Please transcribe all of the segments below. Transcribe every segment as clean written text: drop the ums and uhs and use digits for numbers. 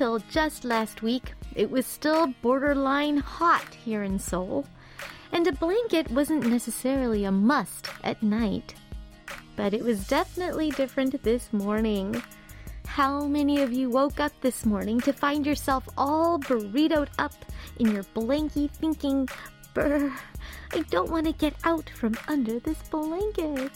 until just last week, it was still borderline hot here in Seoul, and a blanket wasn't necessarily a must at night. But it was definitely different this morning. How many of you woke up this morning to find yourself all burritoed up in your blankie thinking, "Brr, I don't want to get out from under this blanket"?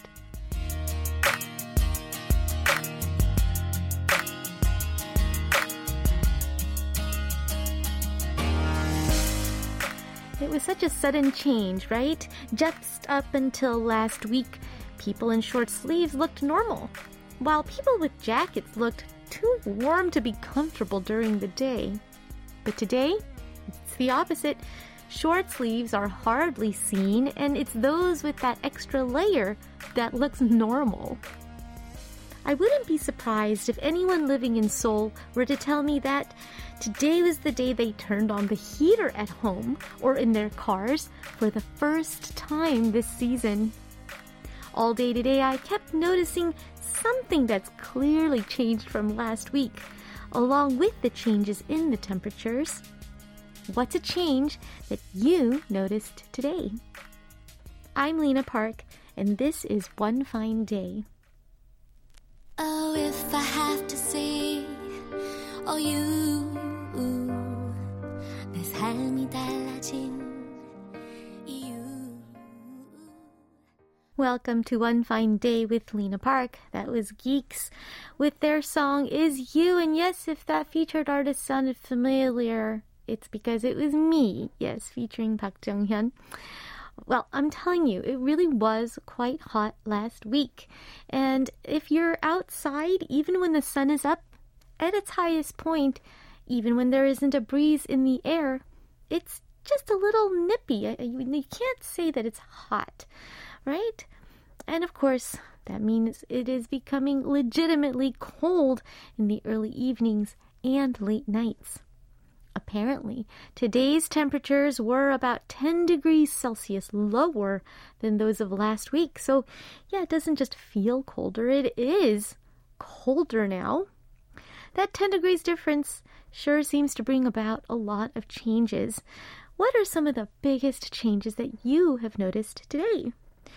It was such a sudden change, right? Just up until last week, people in short sleeves looked normal, while people with jackets looked too warm to be comfortable during the day. But today, it's the opposite. Short sleeves are hardly seen, and it's those with that extra layer that looks normal. I wouldn't be surprised if anyone living in Seoul were to tell me that today was the day they turned on the heater at home or in their cars for the first time this season. All day today, I kept noticing something that's clearly changed from last week, along with the changes in the temperatures. What's a change that you noticed today? I'm Lena Park, and this is One Fine Day. Oh, if I have to say, oh, you, 내 삶이 달라진 이유. Welcome to One Fine Day with Lena Park. That was Geeks with their song Is You. And yes, if that featured artist sounded familiar, it's because it was me. Yes, featuring Park Jung-hyun. Well, I'm telling you, it really was quite hot last week. And if you're outside, even when the sun is up, at its highest point, even when there isn't a breeze in the air, it's just a little nippy. You can't say that it's hot, right? And of course, that means it is becoming legitimately cold in the early evenings and late nights. Apparently, today's temperatures were about 10 degrees Celsius lower than those of last week. So, yeah, it doesn't just feel colder, it is colder now. That 10 degrees difference sure seems to bring about a lot of changes. What are some of the biggest changes that you have noticed today?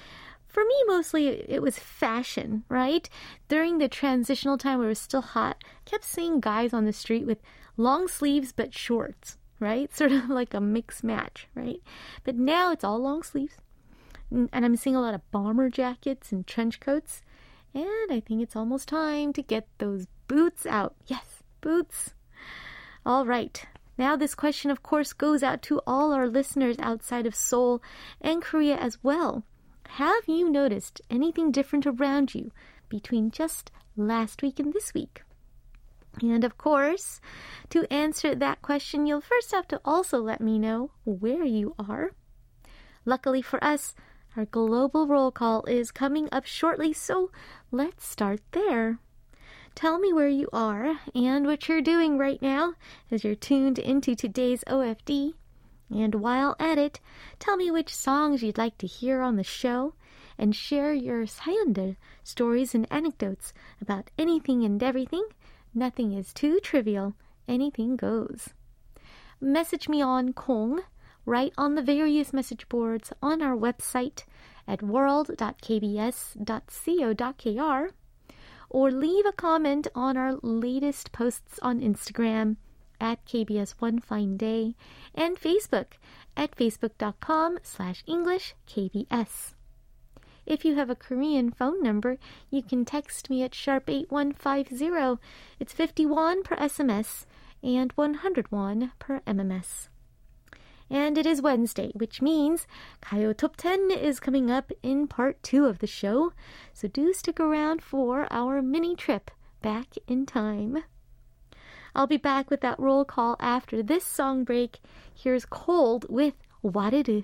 For me, mostly it was fashion, right? During the transitional time where it was still hot, I kept seeing guys on the street with long sleeves but shorts, right? Sort of like a mix match, right? But now it's all long sleeves. And I'm seeing a lot of bomber jackets and trench coats. And I think it's almost time to get those boots out. Yes, boots. All right. Now this question, of course, goes out to all our listeners outside of Seoul and Korea as well. Have you noticed anything different around you between just last week and this week? And of course, to answer that question, you'll first have to also let me know where you are. Luckily for us, our global roll call is coming up shortly, so let's start there. Tell me where you are and what you're doing right now as you're tuned into today's OFD. And while at it, tell me which songs you'd like to hear on the show and share your 사연들, stories and anecdotes about anything and everything. Nothing is too trivial. Anything goes. Message me on Kong, write on the various message boards on our website at world.kbs.co.kr, or leave a comment on our latest posts on Instagram at KBS One Fine Day and Facebook at facebook.com/EnglishKBS. If you have a Korean phone number, you can text me at #8150. It's 50 won per SMS and 100 won per MMS. And it is Wednesday, which means Gayo Top 10 is coming up in part 2 of the show. So do stick around for our mini trip back in time. I'll be back with that roll call after this song break. Here's Cold with 와르르.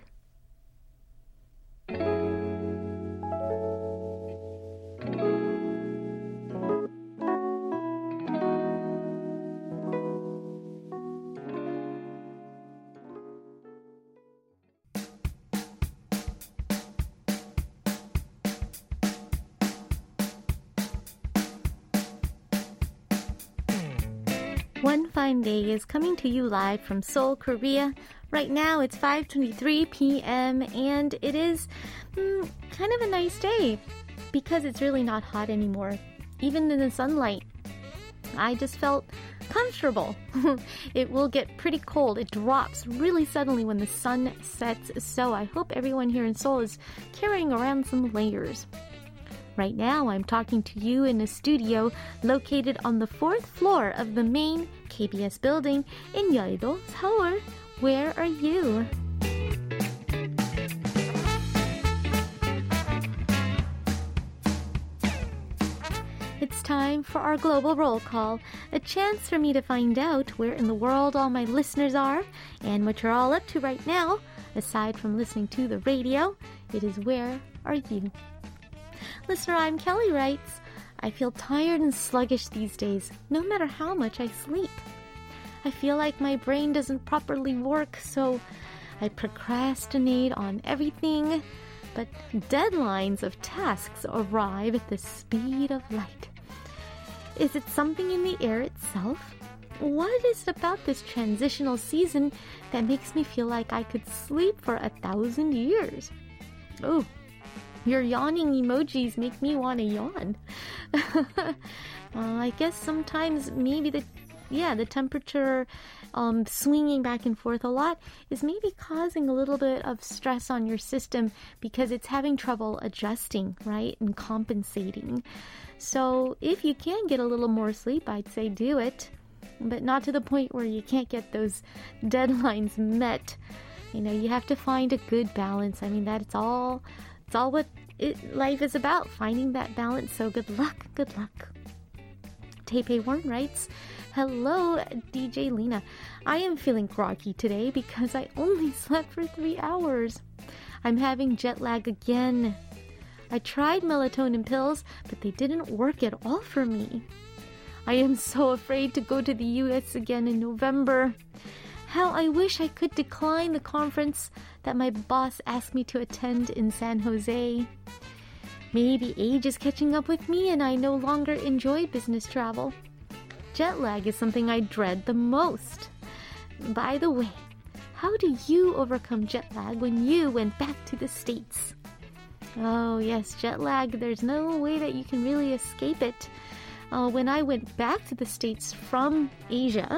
One Fine Day is coming to you live from Seoul, Korea. Right now it's 5:23 p.m. and it is kind of a nice day because it's really not hot anymore. Even in the sunlight, I just felt comfortable. It will get pretty cold. It drops really suddenly when the sun sets, so I hope everyone here in Seoul is carrying around some layers. Right now, I'm talking to you in a studio located on the 4th floor of the main KBS building in Yeouido, Seoul. Where are you? It's time for our global roll call, a chance for me to find out where in the world all my listeners are and what you're all up to right now. Aside from listening to the radio, it is where are you? Listener, I'm Kelly writes, I feel tired and sluggish these days, no matter how much I sleep. I feel like my brain doesn't properly work, so I procrastinate on everything, but deadlines of tasks arrive at the speed of light. Is it something in the air itself? What is it about this transitional season that makes me feel like I could sleep for 1,000 years? Oh, your yawning emojis make me want to yawn. I guess sometimes maybe the temperature swinging back and forth a lot is maybe causing a little bit of stress on your system because it's having trouble adjusting, right, and compensating. So if you can get a little more sleep, I'd say do it, but not to the point where you can't get those deadlines met. You know, you have to find a good balance. I mean, it's all what life is about, finding that balance. So good luck. Taipei Warren writes, hello, DJ Lena. I am feeling groggy today because I only slept for 3 hours. I'm having jet lag again. I tried melatonin pills, but they didn't work at all for me. I am so afraid to go to the US again in November. How I wish I could decline the conference that my boss asked me to attend in San Jose. Maybe age is catching up with me and I no longer enjoy business travel. Jet lag is something I dread the most. By the way, how do you overcome jet lag when you went back to the States? Oh yes, jet lag, there's no way that you can really escape it. When I went back to the States from Asia,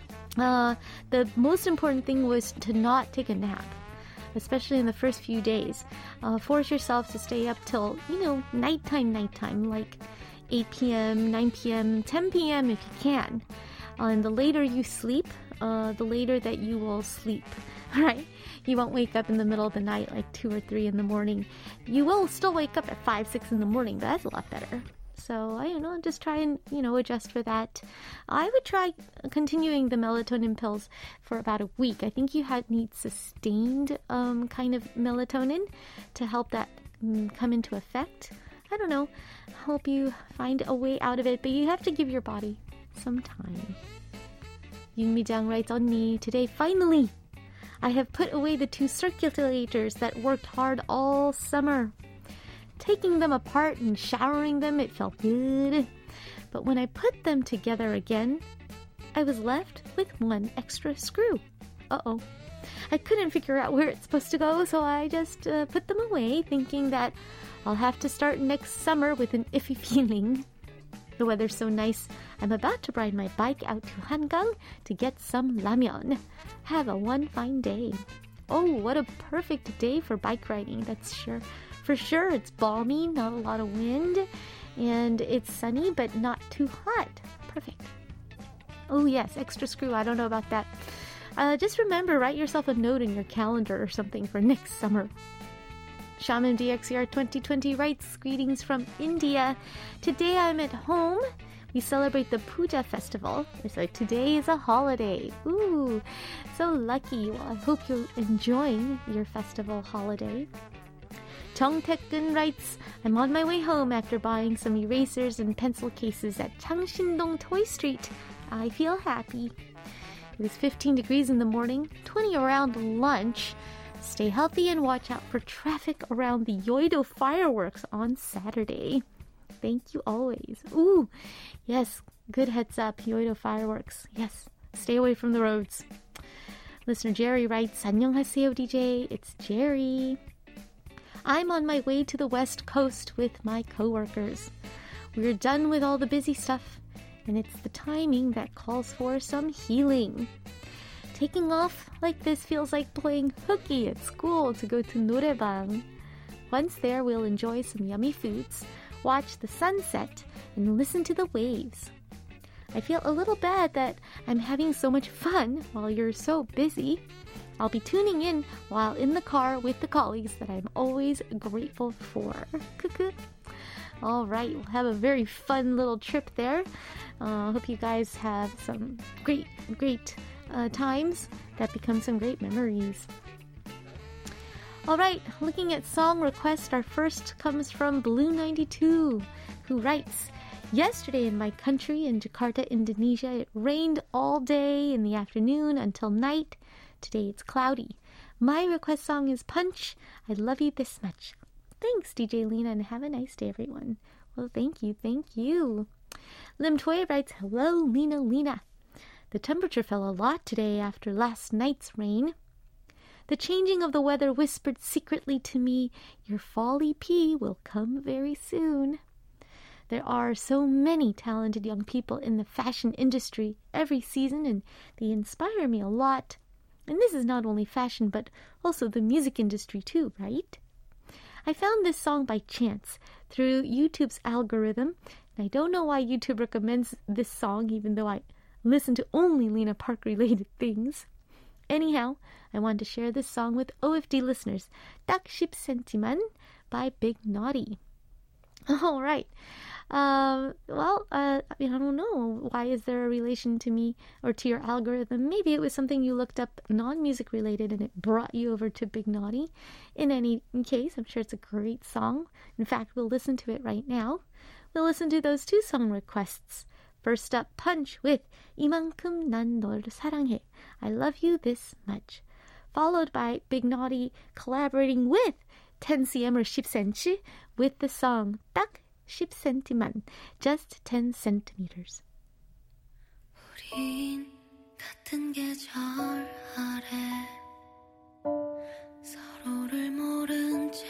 the most important thing was to not take a nap, especially in the first few days. Force yourself to stay up till, nighttime, like 8 p.m., 9 p.m., 10 p.m. if you can. And the later you sleep, the later that you will sleep, right? You won't wake up in the middle of the night like 2 or 3 in the morning. You will still wake up at 5, 6 in the morning, but that's a lot better. So, just try and, adjust for that. I would try continuing the melatonin pills for about a week. I think you need sustained kind of melatonin to help that come into effect. I don't know. Hope you find a way out of it, but you have to give your body some time. Yoon-mi-jang writes, 언니, today finally I have put away the 2 circulators that worked hard all summer. Taking them apart and showering them, it felt good. But when I put them together again, I was left with 1 extra screw. Uh-oh. I couldn't figure out where it's supposed to go, so I just put them away, thinking that I'll have to start next summer with an iffy feeling. The weather's so nice, I'm about to ride my bike out to Hangang to get some ramyeon. Have a one fine day. Oh, what a perfect day for bike riding, that's sure. For sure, it's balmy, not a lot of wind, and it's sunny, but not too hot. Perfect. Oh yes, extra screw, I don't know about that. Just remember, write yourself a note in your calendar or something for next summer. Shaman DXR 2020 writes, greetings from India. Today I'm at home. We celebrate the Puja festival. So today is a holiday. Ooh, so lucky. Well, I hope you're enjoying your festival holiday. Jung Taek-kun writes, I'm on my way home after buying some erasers and pencil cases at Changshin-dong Toy Street. I feel happy. It was 15 degrees in the morning, 20 around lunch. Stay healthy and watch out for traffic around the Yeouido fireworks on Saturday. Thank you always. Ooh, yes, Good heads up, Yoido fireworks. Yes, stay away from the roads. Listener Jerry writes, 안녕하세요, DJ. It's Jerry. I'm on my way to the West Coast with my coworkers. We're done with all the busy stuff, and it's the timing that calls for some healing. Taking off like this feels like playing hooky at school to go to 노래방. Once there, we'll enjoy some yummy foods, watch the sunset, and listen to the waves. I feel a little bad that I'm having so much fun while you're so busy. I'll be tuning in while in the car with the colleagues that I'm always grateful for. Cuckoo. All right, we'll have a very fun little trip there. Hope you guys have some great times that become some great memories. All right, looking at song requests, our first comes from Blue92, who writes, yesterday in my country, in Jakarta, Indonesia, it rained all day in the afternoon until night. Today it's cloudy. My request song is Punch, I Love You This Much. Thanks, DJ Lena, and have a nice day, everyone. Well, thank you. Lim Toy writes, hello, Lena. The temperature fell a lot today after last night's rain. The changing of the weather whispered secretly to me, your fall EP will come very soon. There are so many talented young people in the fashion industry every season, and they inspire me a lot. And this is not only fashion, but also the music industry too, right? I found this song by chance through YouTube's algorithm, and I don't know why YouTube recommends this song, even though I listen to only Lena Park-related things. Anyhow, I want to share this song with OFD listeners. 딱 10cm만 by Big Naughty. All right. I don't know. Why is there a relation to me or to your algorithm? Maybe it was something you looked up non-music related and it brought you over to Big Naughty. In any case, I'm sure it's a great song. In fact, we'll listen to it right now. We'll listen to those two song requests. First up, Punch with 이만큼 난 널 사랑해. I love you this much. Followed by Big Naughty collaborating with 10cm or 10cm with the song 딱 10cm만, just 10 centimeters. 우린 같은 계절 아래 서로를 모른 채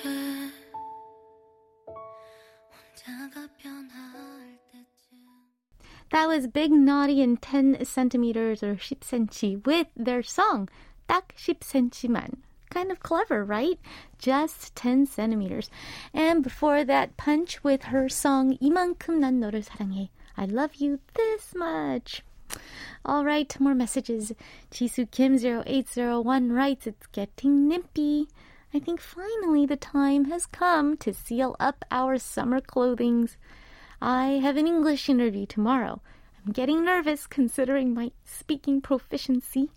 혼자가 변할 때쯤. That was Big Naughty and 10 centimeters or 10cm with their song 딱 10cm만. Kind of clever, right? Just 10 centimeters. And before that, Punch with her song 이만큼 난 너를 사랑해. I love you this much. All right, more messages. Jisoo Kim 0801 writes, it's getting nippy. I think finally the time has come to seal up our summer clothings. I have an English interview tomorrow. I'm getting nervous considering my speaking proficiency.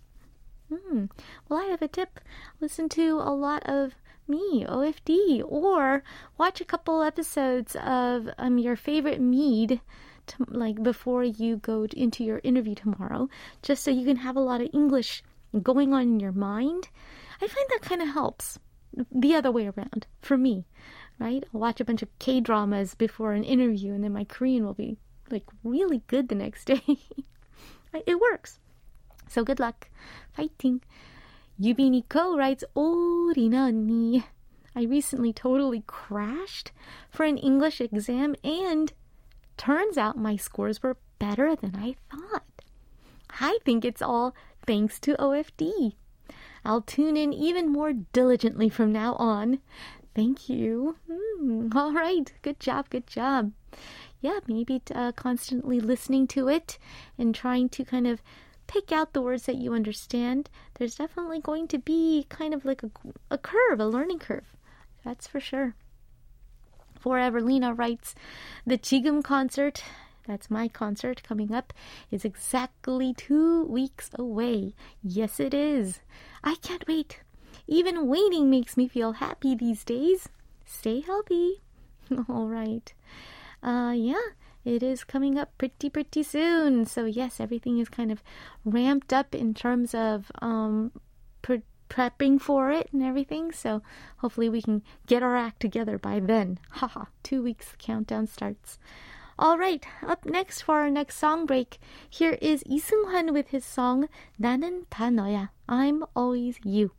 Well, I have a tip. Listen to a lot of me, OFD, or watch a couple episodes of your favorite mead before you go into your interview tomorrow, just so you can have a lot of English going on in your mind. I find that kind of helps. The other way around, for me, right? I'll watch a bunch of K-dramas before an interview, and then my Korean will be really good the next day. It works. So good luck. Fighting. Yubiniko writes, Oh, Rina 언니. I recently totally crashed for an English exam and turns out my scores were better than I thought. I think it's all thanks to OFD. I'll tune in even more diligently from now on. Thank you. All right. Good job. Yeah, maybe constantly listening to it and trying to kind of pick out the words that you understand. There's definitely going to be kind of like a curve, a learning curve. That's for sure. Forever Lena writes, the 지금 concert, that's my concert coming up, is exactly 2 weeks away. Yes, it is. I can't wait. Even waiting makes me feel happy these days. Stay healthy. All right. It is coming up pretty soon. So yes, everything is kind of ramped up in terms of prepping for it and everything. So hopefully we can get our act together by then. 2 weeks, the countdown starts. All right, up next for our next song break, here is Lee Seung-hwan with his song 나는 다 너야, I'm always you.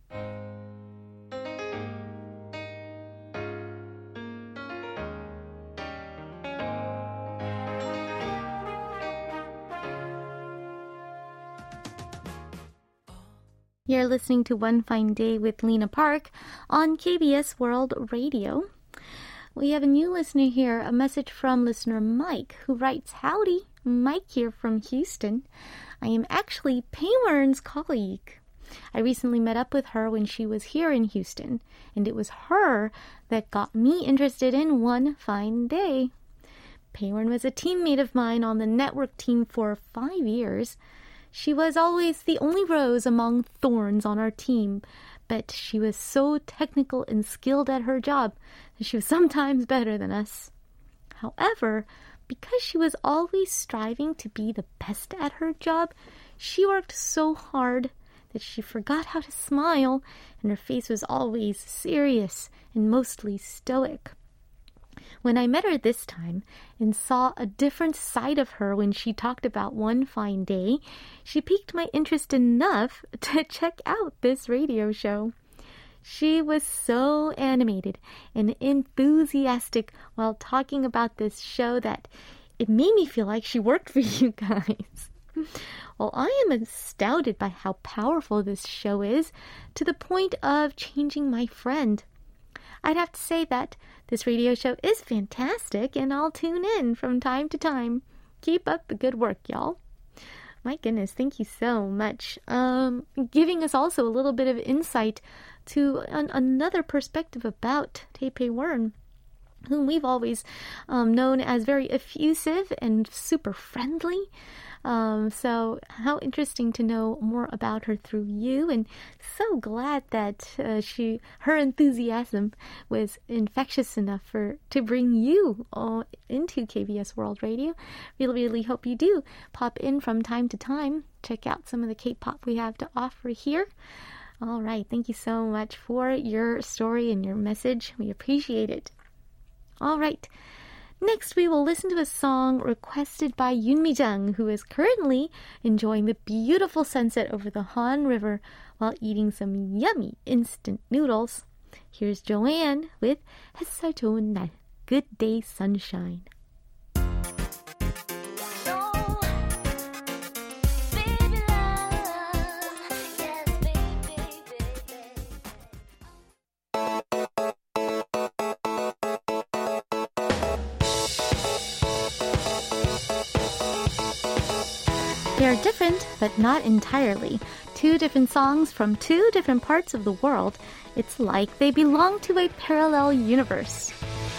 You're listening to One Fine Day with Lena Park on KBS World Radio. We have a new listener here, a message from listener Mike, who writes, Howdy, Mike here from Houston. I am actually Paywern's colleague. I recently met up with her when she was here in Houston, and it was her that got me interested in One Fine Day. Paywern was a teammate of mine on the network team for 5 years. She was always the only rose among thorns on our team, but she was so technical and skilled at her job that she was sometimes better than us. However, because she was always striving to be the best at her job, she worked so hard that she forgot how to smile, and her face was always serious and mostly stoic. When I met her this time and saw a different side of her when she talked about One Fine Day, she piqued my interest enough to check out this radio show. She was so animated and enthusiastic while talking about this show that it made me feel like she worked for you guys. Well, I am astounded by how powerful this show is, to the point of changing my friend. I'd have to say that this radio show is fantastic, and I'll tune in from time to time. Keep up the good work, y'all. My goodness, thank you so much. Giving us also a little bit of insight to another perspective about Tae Paywern, whom we've always known as very effusive and super friendly. So how interesting to know more about her through you, and so glad that her enthusiasm was infectious enough to bring you into KBS World Radio. Really, really hope you do pop in from time to time. Check out some of the K-pop we have to offer here. All right, thank you so much for your story and your message. We appreciate it. All right. Next, we will listen to a song requested by Yoon Mi-jung, who is currently enjoying the beautiful sunset over the Han River while eating some yummy instant noodles. Here's Joanne with 햇살 좋은 날, Good Day Sunshine. They are different, but not entirely. Two different songs from two different parts of the world. It's like they belong to a parallel universe.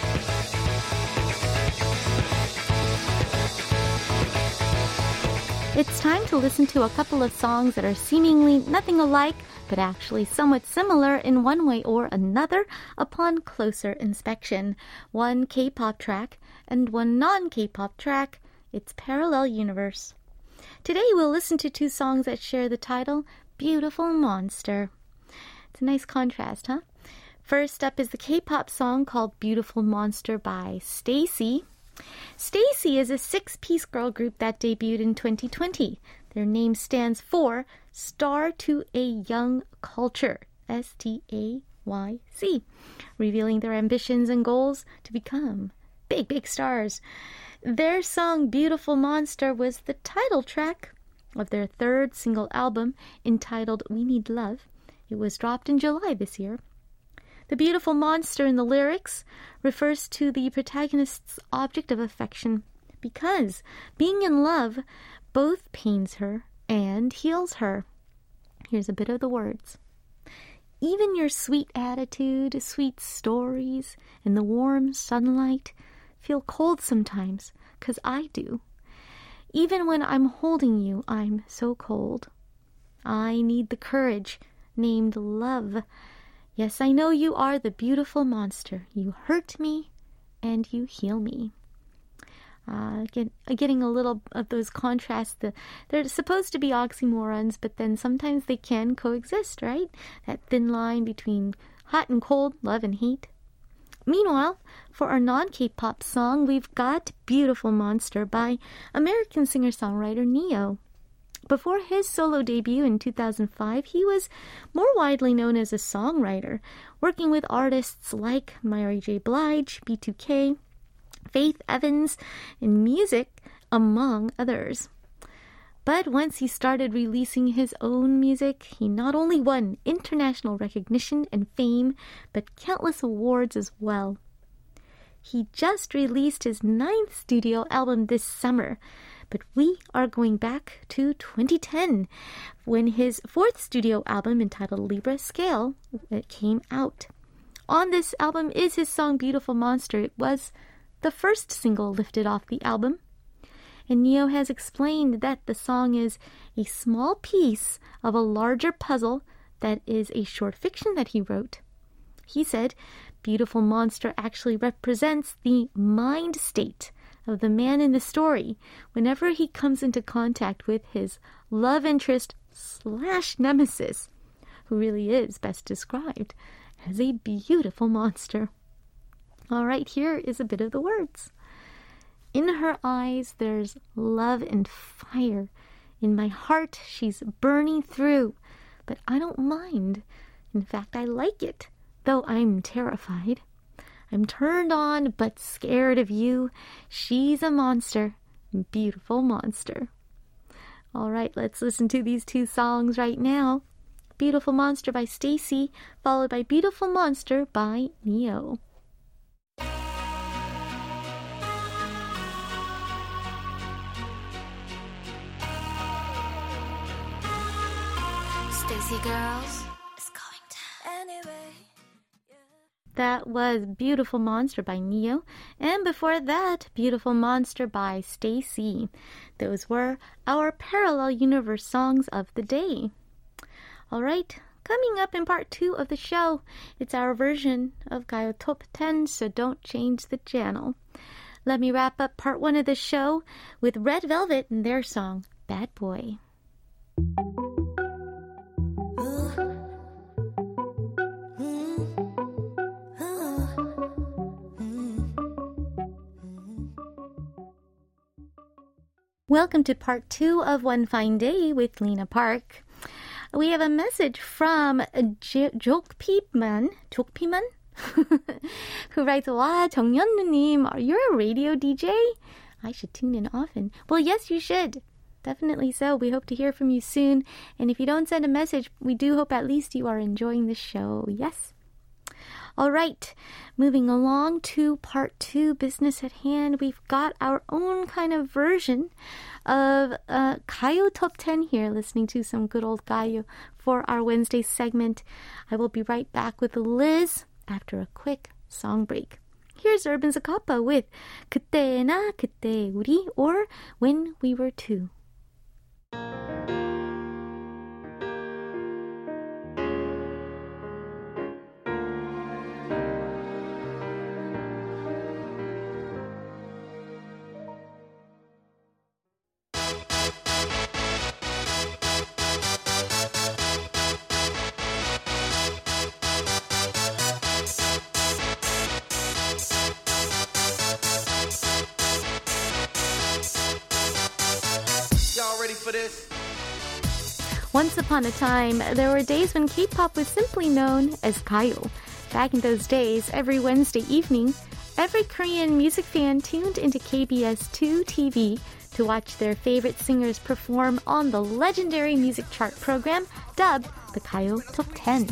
It's time to listen to a couple of songs that are seemingly nothing alike, but actually somewhat similar in one way or another upon closer inspection. One K-pop track and one non-K-pop track. It's parallel universe. Today we'll listen to two songs that share the title, Beautiful Monster. It's a nice contrast, huh? First up is the K-pop song called Beautiful Monster by STAYC. STAYC is a 6-piece girl group that debuted in 2020. Their name stands for Star to a Young Culture, STAYC, revealing their ambitions and goals to become big, big stars. Their song Beautiful Monster was the title track of their third single album entitled We Need Love. It was dropped in July this year. The beautiful monster in the lyrics refers to the protagonist's object of affection because being in love both pains her and heals her. Here's a bit of the words. Even your sweet attitude, sweet stories, and the warm sunlight feel cold sometimes, 'cause I do. Even when I'm holding you, I'm so cold. I need the courage named love. Yes, I know you are the beautiful monster. You hurt me and you heal me. Getting a little of those contrasts. They're supposed to be oxymorons, but then sometimes they can coexist, right? That thin line between hot and cold, love and hate. Meanwhile, for our non-K-pop song, we've got Beautiful Monster by American singer-songwriter Ne-Yo. Before his solo debut in 2005, he was more widely known as a songwriter, working with artists like Mary J. Blige, B2K, Faith Evans, and Music, among others. But once he started releasing his own music, he not only won international recognition and fame, but countless awards as well. He just released his 9th studio album this summer, but we are going back to 2010, when his 4th studio album entitled Libra Scale came out. On this album is his song Beautiful Monster. It was the first single lifted off the album. And Ne-Yo has explained that the song is a small piece of a larger puzzle that is a short fiction that he wrote. He said, Beautiful Monster actually represents the mind state of the man in the story whenever he comes into contact with his love interest / nemesis, who really is best described as a beautiful monster. All right, here is a bit of the words. In her eyes, there's love and fire. In my heart, she's burning through. But I don't mind. In fact, I like it, though I'm terrified. I'm turned on, but scared of you. She's a monster. Beautiful monster. All right, let's listen to these 2 songs right now. Beautiful Monster by STAYC, followed by Beautiful Monster by Ne-Yo. STAYC girls, it's going down anyway. That was Beautiful Monster by Ne-Yo, and before that, Beautiful Monster by STAYC. Those were our Parallel Universe songs of the day. All right, coming up in part 2 of the show, it's our version of Gayo Top 10, so don't change the channel. Let me wrap up part 1 of the show with Red Velvet and their song, Bad Boy. Welcome to part 2 of One Fine Day with Lena Park. We have a message from Jokpiman, who writes, 와, 정연누님, you're a radio DJ? I should tune in often. Well, yes, you should. Definitely so. We hope to hear from you soon. And if you don't send a message, we do hope at least you are enjoying the show. Yes? All right, moving along to part 2, business at hand. We've got our own kind of version of Gayo Top 10 here, listening to some good old Gayo for our Wednesday segment. I will be right back with Liz after a quick song break. Here's Urban Zacapa with 그때나 그때 우리, or When We Were Two. For this. Once upon a time, there were days when K-pop was simply known as Gayo. Back in those days, every Wednesday evening, every Korean music fan tuned into KBS 2 TV to watch their favorite singers perform on the legendary music chart program dubbed the Gayo Top 10.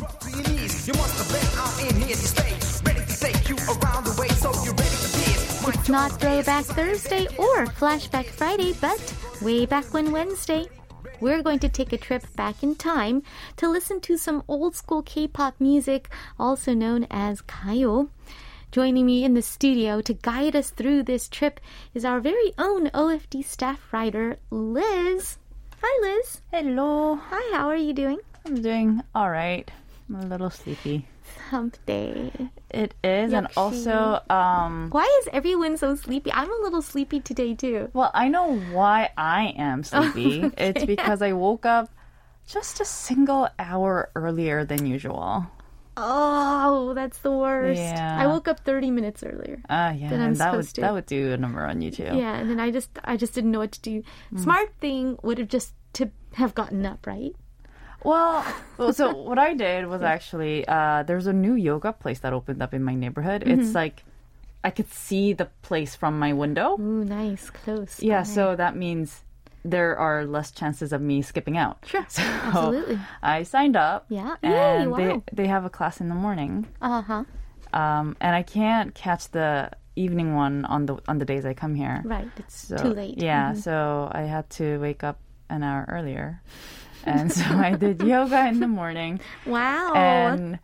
It's not Throwback Thursday or Flashback Friday, but way back when Wednesday, we're going to take a trip back in time to listen to some old school K-pop music, also known as Gayo. Joining me in the studio to guide us through this trip is our very own OFD staff writer, Liz. Hi, Liz. Hello. Hi, how are you doing? I'm doing all right. I'm a little sleepy. Hump day. It is, and 역시. also, Why is everyone so sleepy? I'm a little sleepy today, too. well, I know why I am sleepy. Okay. It's because I woke up just a single hour earlier than usual. Oh, that's the worst. Yeah. I woke up 30 minutes earlier. Yeah, Then I'm and supposed to. that would do a number on you too. Yeah, and then I just didn't know what to do. Smart thing would have just to have gotten up, right? Well, so what I did was actually there's a new yoga place that opened up in my neighborhood. It's like I could see the place from my window. Ooh, nice, close. Yeah, by. so that means there are less chances of me skipping out. Sure, So absolutely. I signed up. Yeah. And Yay, wow. they have a class in the morning. Uh-huh. And I can't catch the evening one on the days I come here. Right, it's So, too late. Yeah, so I had to wake up an hour earlier. And so I did yoga in the morning. Wow. And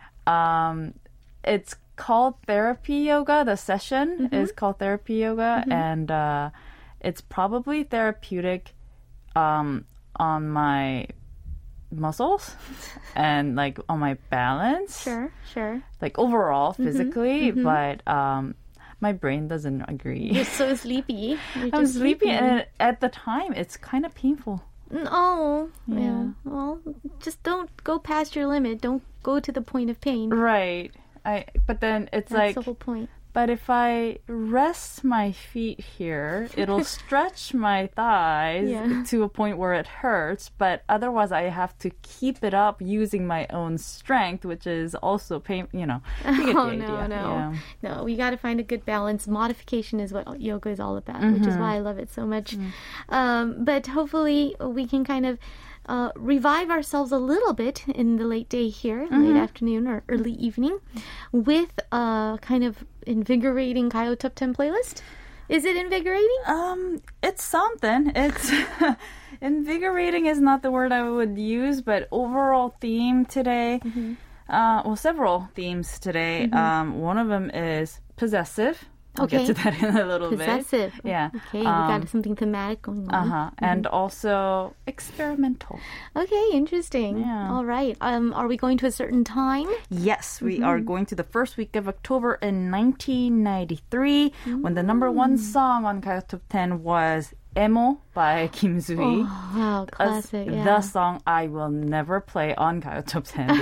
it's called therapy yoga. The session is called therapy yoga. And it's probably therapeutic on my muscles and like on my balance. Sure. Like overall, physically. But my brain doesn't agree. You're so sleepy. You're I'm just sleepy, and at the time, it's kind of painful. Oh, yeah. Yeah. Well, just don't go past your limit. Don't go to the point of pain. Right. But then it's That's like, the whole point. but if I rest my feet here, it'll stretch my thighs Yeah. to a point where it hurts. But otherwise, I have to keep it up using my own strength, which is also pain. You get the Oh, idea. no. Yeah. No, we got to find a good balance. Modification is what yoga is all about, which is why I love it so much. But hopefully we can kind of revive ourselves a little bit in the late day here, late afternoon or early evening, with a kind of invigorating Gayo Top 10 playlist. Is it invigorating? It's something. It's invigorating is not the word I would use, but overall theme today. Several themes today. One of them is possessive. I'll get to that in a little Possessive. bit. Yeah. Okay, we got something thematic going on. And also experimental. Okay, interesting. Yeah. All right. Are we going to a certain time? Yes, we are going to the first week of October in 1993 when the number one song on Gayo Top 10 was Emo by Kim Soo-hee. Oh, wow, classic. Yeah. The song I will never play on Gayo Top 10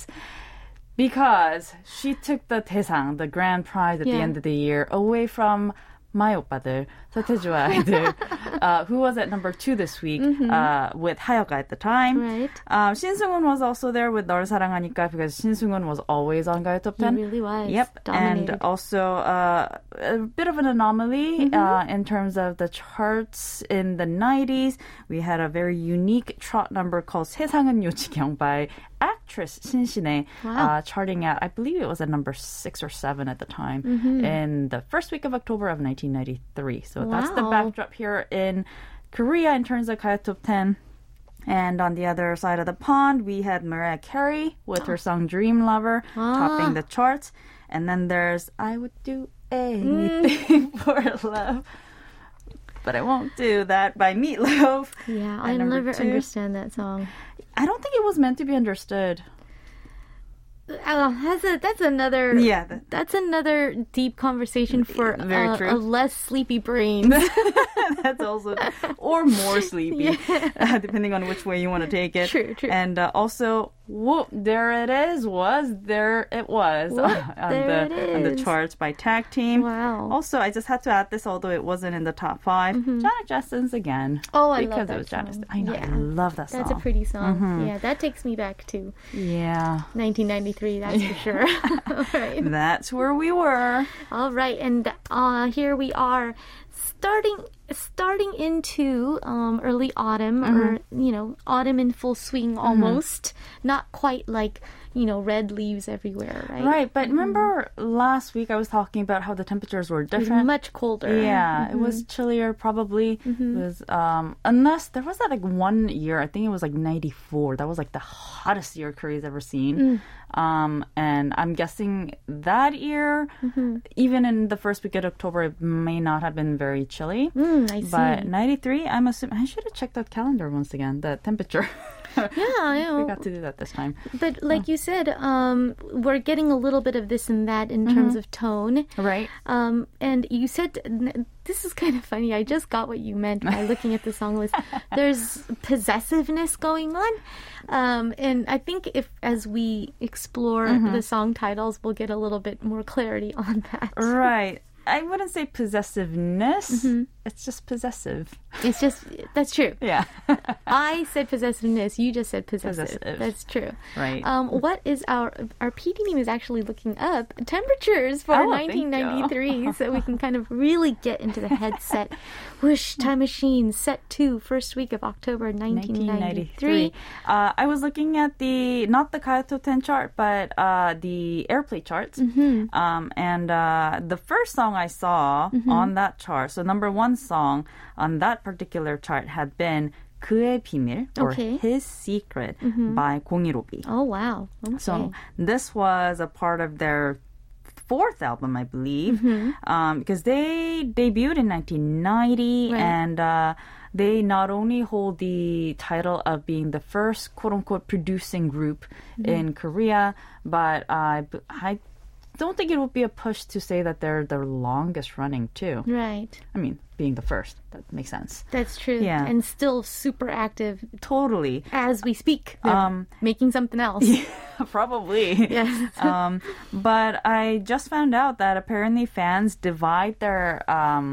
because she took the 대상, the grand prize at the Yeah. end of the year, away from my 오빠들, 서태지와 아이들, who was at number 2 this week with 하여가 at the time. Right. 신승훈 was also there with 널 사랑하니까 because 신승훈 was always on Gayo Top 10. He really was. Yep, Dominated. and also a bit of an anomaly in terms of the charts in the 90s. We had a very unique trot number called 세상은 요지경 by actress 신신혜, Wow. charting at, I believe it was at number 6 or 7 at the time, in the first week of October of 1993. So that's the Wow. backdrop here in Korea in terms of Gayo Top 10. And on the other side of the pond, we had Mariah Carey with her song Dream Lover topping the charts. And then there's I Would Do Anything for Love. But I won't do that by Meatloaf. Yeah, At I'll number never 2. understand that song. I don't think it was meant to be understood. That's another. Yeah. That's another deep conversation for Very true. a less sleepy brain. That's also, or more sleepy, depending on which way you want to take it. True. And also, whoop, there it is. On There it the is. charts by tag team. Wow. Also, I just had to add this, although it wasn't in the top 5. Janet Jackson's again. Oh, I because love that it was Janet. song. I know. Yeah. I love that song. That's a pretty song. Yeah, that takes me back to Yeah. 1993. That's for sure. All right. That's where we were. All right, and here we are, starting into early autumn, or autumn in full swing almost. Not quite like red leaves everywhere, right? Right, but remember last week I was talking about how the temperatures were It was different. much colder. Yeah, it was chillier probably. It was unless there was that like one year, I think it was like 94. That was like the hottest year Korea's ever seen. And I'm guessing that year, even in the first week of October, it may not have been very chilly. I see. But 93, I'm assuming I should have checked that calendar once again, the temperature. Yeah, We got to do that this time. But like you said, we're getting a little bit of this and that in terms of tone. Right. And you said, this is kind of funny. I just got what you meant by looking at the song list. There's possessiveness going on. And I think as we explore the song titles, we'll get a little bit more clarity on that. Right. I wouldn't say possessiveness. It's just possessive. It's just, that's true. Yeah. I said possessiveness. You just said possessive. That's true. Right. What is our PD team is actually looking up temperatures for 1993 so we can kind of really get into the headset. Whoosh, Time Machine, set 2, first week of October 1993. I was looking at not the Kaya Top 10 chart, but the Airplay charts. And the first song I saw on that chart, so number 1 song on that particular chart had been 그의 비밀, or His Secret by 015. Oh, wow. Okay. So this was a part of their 4th album, I believe, because they debuted in 1990, and they not only hold the title of being the first quote-unquote producing group in Korea, but I don't think it would be a push to say that they're the longest running too. Right. I mean, being the first, that makes sense. That's true. Yeah. And still super active. Totally. As we speak. They're making something else. Yeah, probably. Yes. But I just found out that apparently fans divide their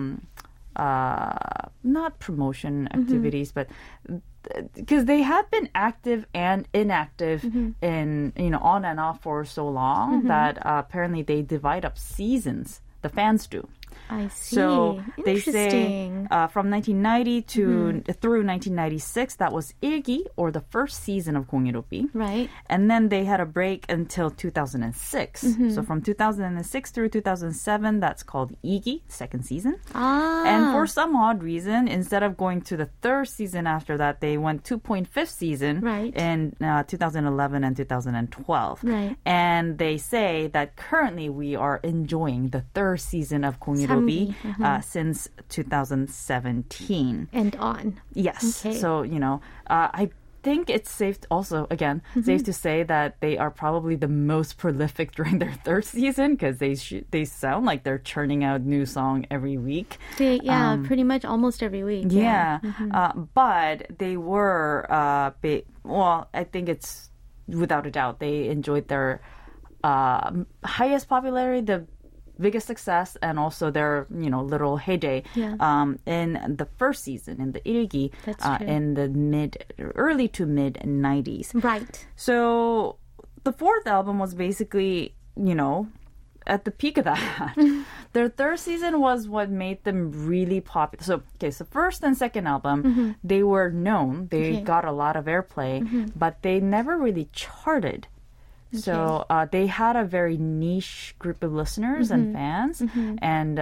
not promotion activities, but because they have been active and inactive in, on and off for so long that apparently they divide up seasons. The fans do. I see. So they say Interesting. from 1990 through 1996, that was 일기, or the first season of 015. Right. And then they had a break until 2006. So from 2006 through 2007, that's called 이기, second season. And for some odd reason, instead of going to the 3rd season after that, they went 2.5th season in 2011 and 2012. Right. And they say that currently we are enjoying the 3rd season of 015 since 2017. And on. Yes. Okay. So, I think it's safe safe to say that they are probably the most prolific during their 3rd season, because they sound like they're churning out new song every week. Pretty much almost every week. Yeah. But they were I think it's without a doubt they enjoyed their highest popularity, the biggest success, and also their little heyday in the 1st season, in the 일기, in the early to mid 90s. Right. So the 4th album was basically at the peak of that. Their 3rd season was what made them really popular. So 1st and 2nd album, they were known, they got a lot of airplay, but they never really charted. So they had a very niche group of listeners and fans, and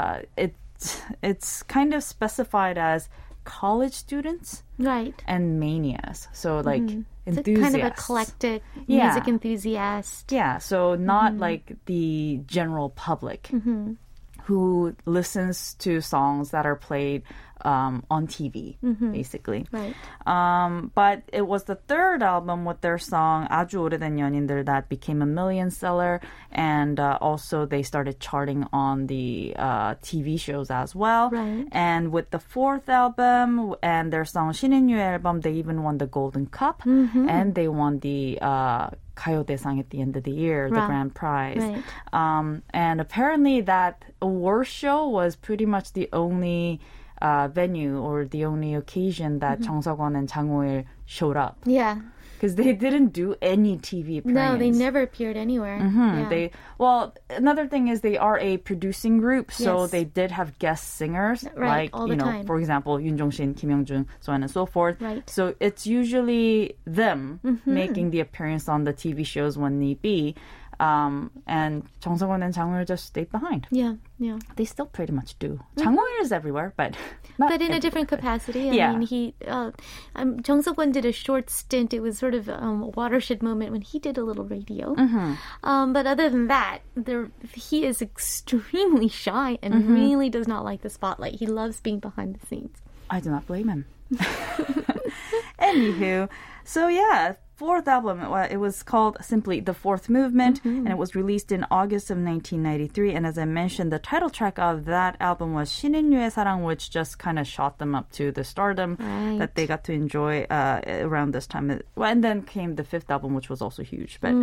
it's kind of specified as college students, and manias. So like enthusiasts, kind of eclectic music enthusiast. Yeah, so not like the general public who listens to songs that are played on TV, basically. Right. But it was the 3rd album with their song 아주 오래된 연인들 that became a million seller, and also they started charting on the TV shows as well. Right. And with the 4th album and their song 신인류 album, they even won the Golden Cup, and they won the 가요대상 at the end of the year, the grand prize. Right. And apparently that award show was pretty much the only venue or the only occasion that 정석원 and 장호일 showed up. Yeah. Because they didn't do any TV appearance. No, they never appeared anywhere. Yeah. Another thing is they are a producing group, so they did have guest singers, like all the time. For example, Yoon Jong-shin, Kim Young-jun, so on and so forth. Right. So it's usually them making the appearance on the TV shows when need be. And 정석원 and 장호일 just stayed behind. Yeah. They still pretty much do. 장호일 is everywhere, but not in a different capacity. Yeah. I mean, he 정석원 did a short stint. It was sort of a watershed moment when he did a little radio. But other than that, he is extremely shy and really does not like the spotlight. He loves being behind the scenes. I do not blame him. Anywho, So yeah, fourth album. It was called simply The Fourth Movement, and it was released in August of 1993. And as I mentioned, the title track of that album was 신인류의 사랑, which just kind of shot them up to the stardom that they got to enjoy around this time. And then came the fifth album, which was also huge. But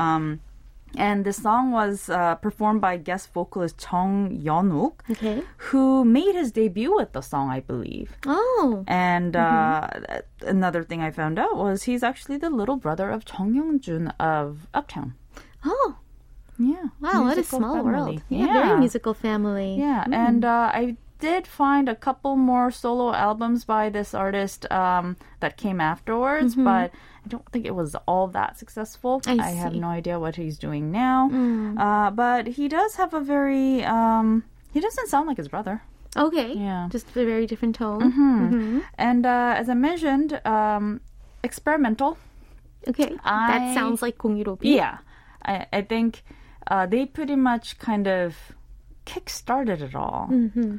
and the song was performed by guest vocalist Chung Yeon-wook, who made his debut with the song, I believe. Oh. And another thing I found out was he's actually the little brother of Chung Young-jun of Uptown. Oh. Yeah. Wow, what a small world. Yeah, very musical family. Yeah, and I did find a couple more solo albums by this artist that came afterwards, but I don't think it was all that successful. I have no idea what he's doing now. But he does have a very... he doesn't sound like his brother. Okay. Yeah. Just a very different tone. And as I mentioned, experimental. Okay. That sounds like 공유로비. Yeah. I think they pretty much kind of kick-started it all.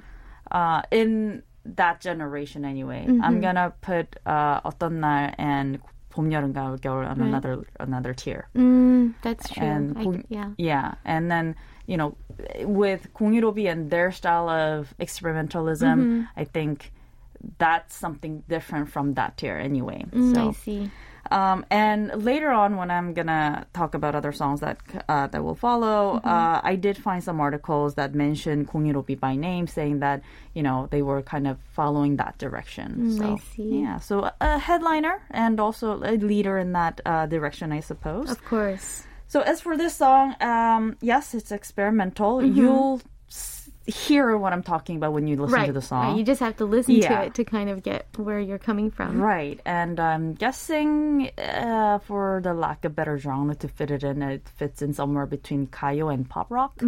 In that generation anyway. I'm gonna put 어떤 날 and 봄, 여름, 가을, 겨울 on another tier. That's true. And yeah. And then, you know, with 공유로비 and their style of experimentalism, I think that's something different from that tier anyway. So I see. And later on, when I'm gonna talk about other songs that will follow, I did find some articles that mention 공유로비 by name, saying that, you know, they were kind of following that direction. So, I see. Yeah, so a headliner and also a leader in that direction, I suppose. Of course. So as for this song, yes, it's experimental. You'll hear what I'm talking about when you listen to the song. Right. You just have to listen to it to kind of get where you're coming from. Right. And I'm guessing, for the lack of better genre to fit it in, it fits in somewhere between 가요 and pop rock.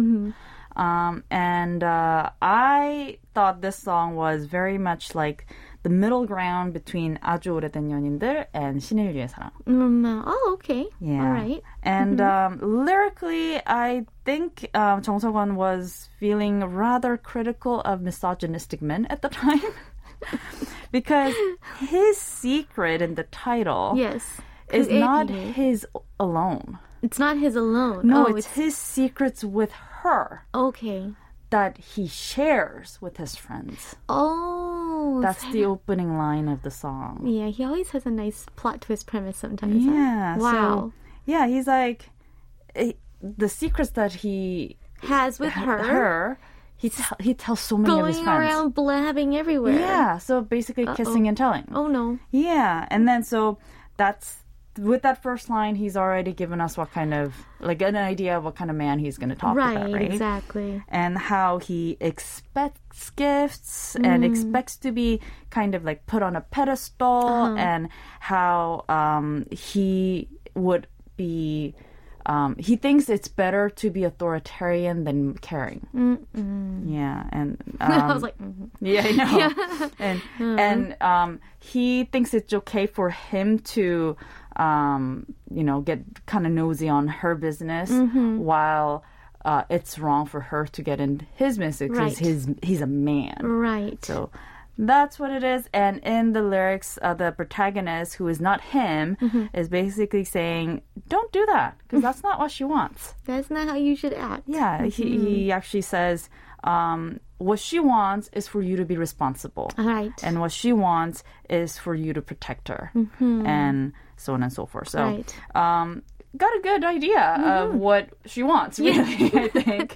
And I thought this song was very much like the middle ground between 아주 오래된 연인들 and 신인류의 사랑. Oh, okay. Yeah. All right. And lyrically, I think Jung Seok-won was feeling rather critical of misogynistic men at the time. Because his secret in the title is not his alone. It's not his alone. No, it's his secrets with her. Okay. That he shares with his friends. Oh. That's the opening line of the song. Yeah, he always has a nice plot twist premise sometimes. Yeah. Huh? Wow. So, yeah, he's like, the secrets that he has with her he tells so many of his friends. Going around blabbing everywhere. Yeah, so basically kissing and telling. Oh, no. Yeah, and then so that's... With that first line, he's already given us what kind of, like, an idea of what kind of man he's going to talk about, right? Right, exactly. And how he expects gifts and expects to be kind of, like, put on a pedestal and how he would be... he thinks it's better to be authoritarian than caring. Yeah, and... I was like... Yeah, I know. Yeah. And he thinks it's okay for him to... you know, get kind of nosy on her business while it's wrong for her to get in his business because he's a man. Right. So that's what it is. And in the lyrics, the protagonist, who is not him, is basically saying, don't do that because that's not what she wants. That's not how you should act. Yeah, he actually says... what she wants is for you to be responsible. Right. And what she wants is for you to protect her. And so on and so forth. So, got a good idea of what she wants, really, I think.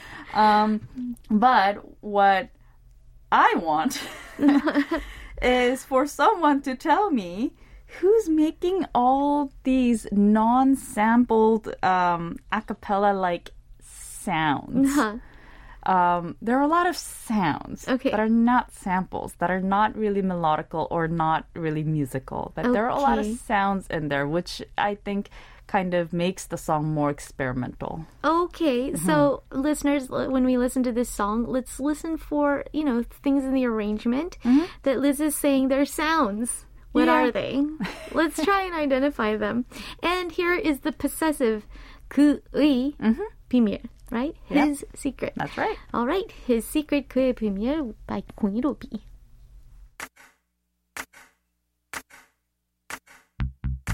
But what I want is for someone to tell me who's making all these non-sampled a cappella-like sounds. There are a lot of sounds that are not samples, that are not really melodical or not really musical. But there are a lot of sounds in there, which I think kind of makes the song more experimental. Okay, so listeners, when we listen to this song, let's listen for, you know, things in the arrangement that Liz is saying they're sounds. What are they? Let's try and identify them. And here is the possessive 그의 비밀. Right? His secret. That's right. All right. His secret, 그의 비밀 by 공유로비.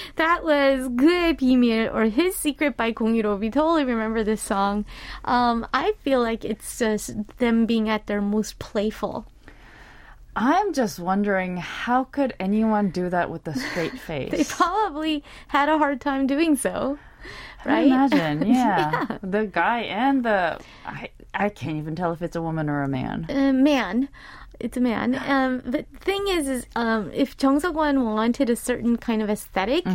That was 그의 비밀 or His Secret by 015. We totally remember this song. I feel like it's just them being at their most playful. I'm just wondering, how could anyone do that with a straight face? They probably had a hard time doing so. I Right? imagine, yeah. The guy and I can't even tell if it's a woman or a man. Man. It's a man. The thing is if Jung Seok-won wanted a certain kind of aesthetic,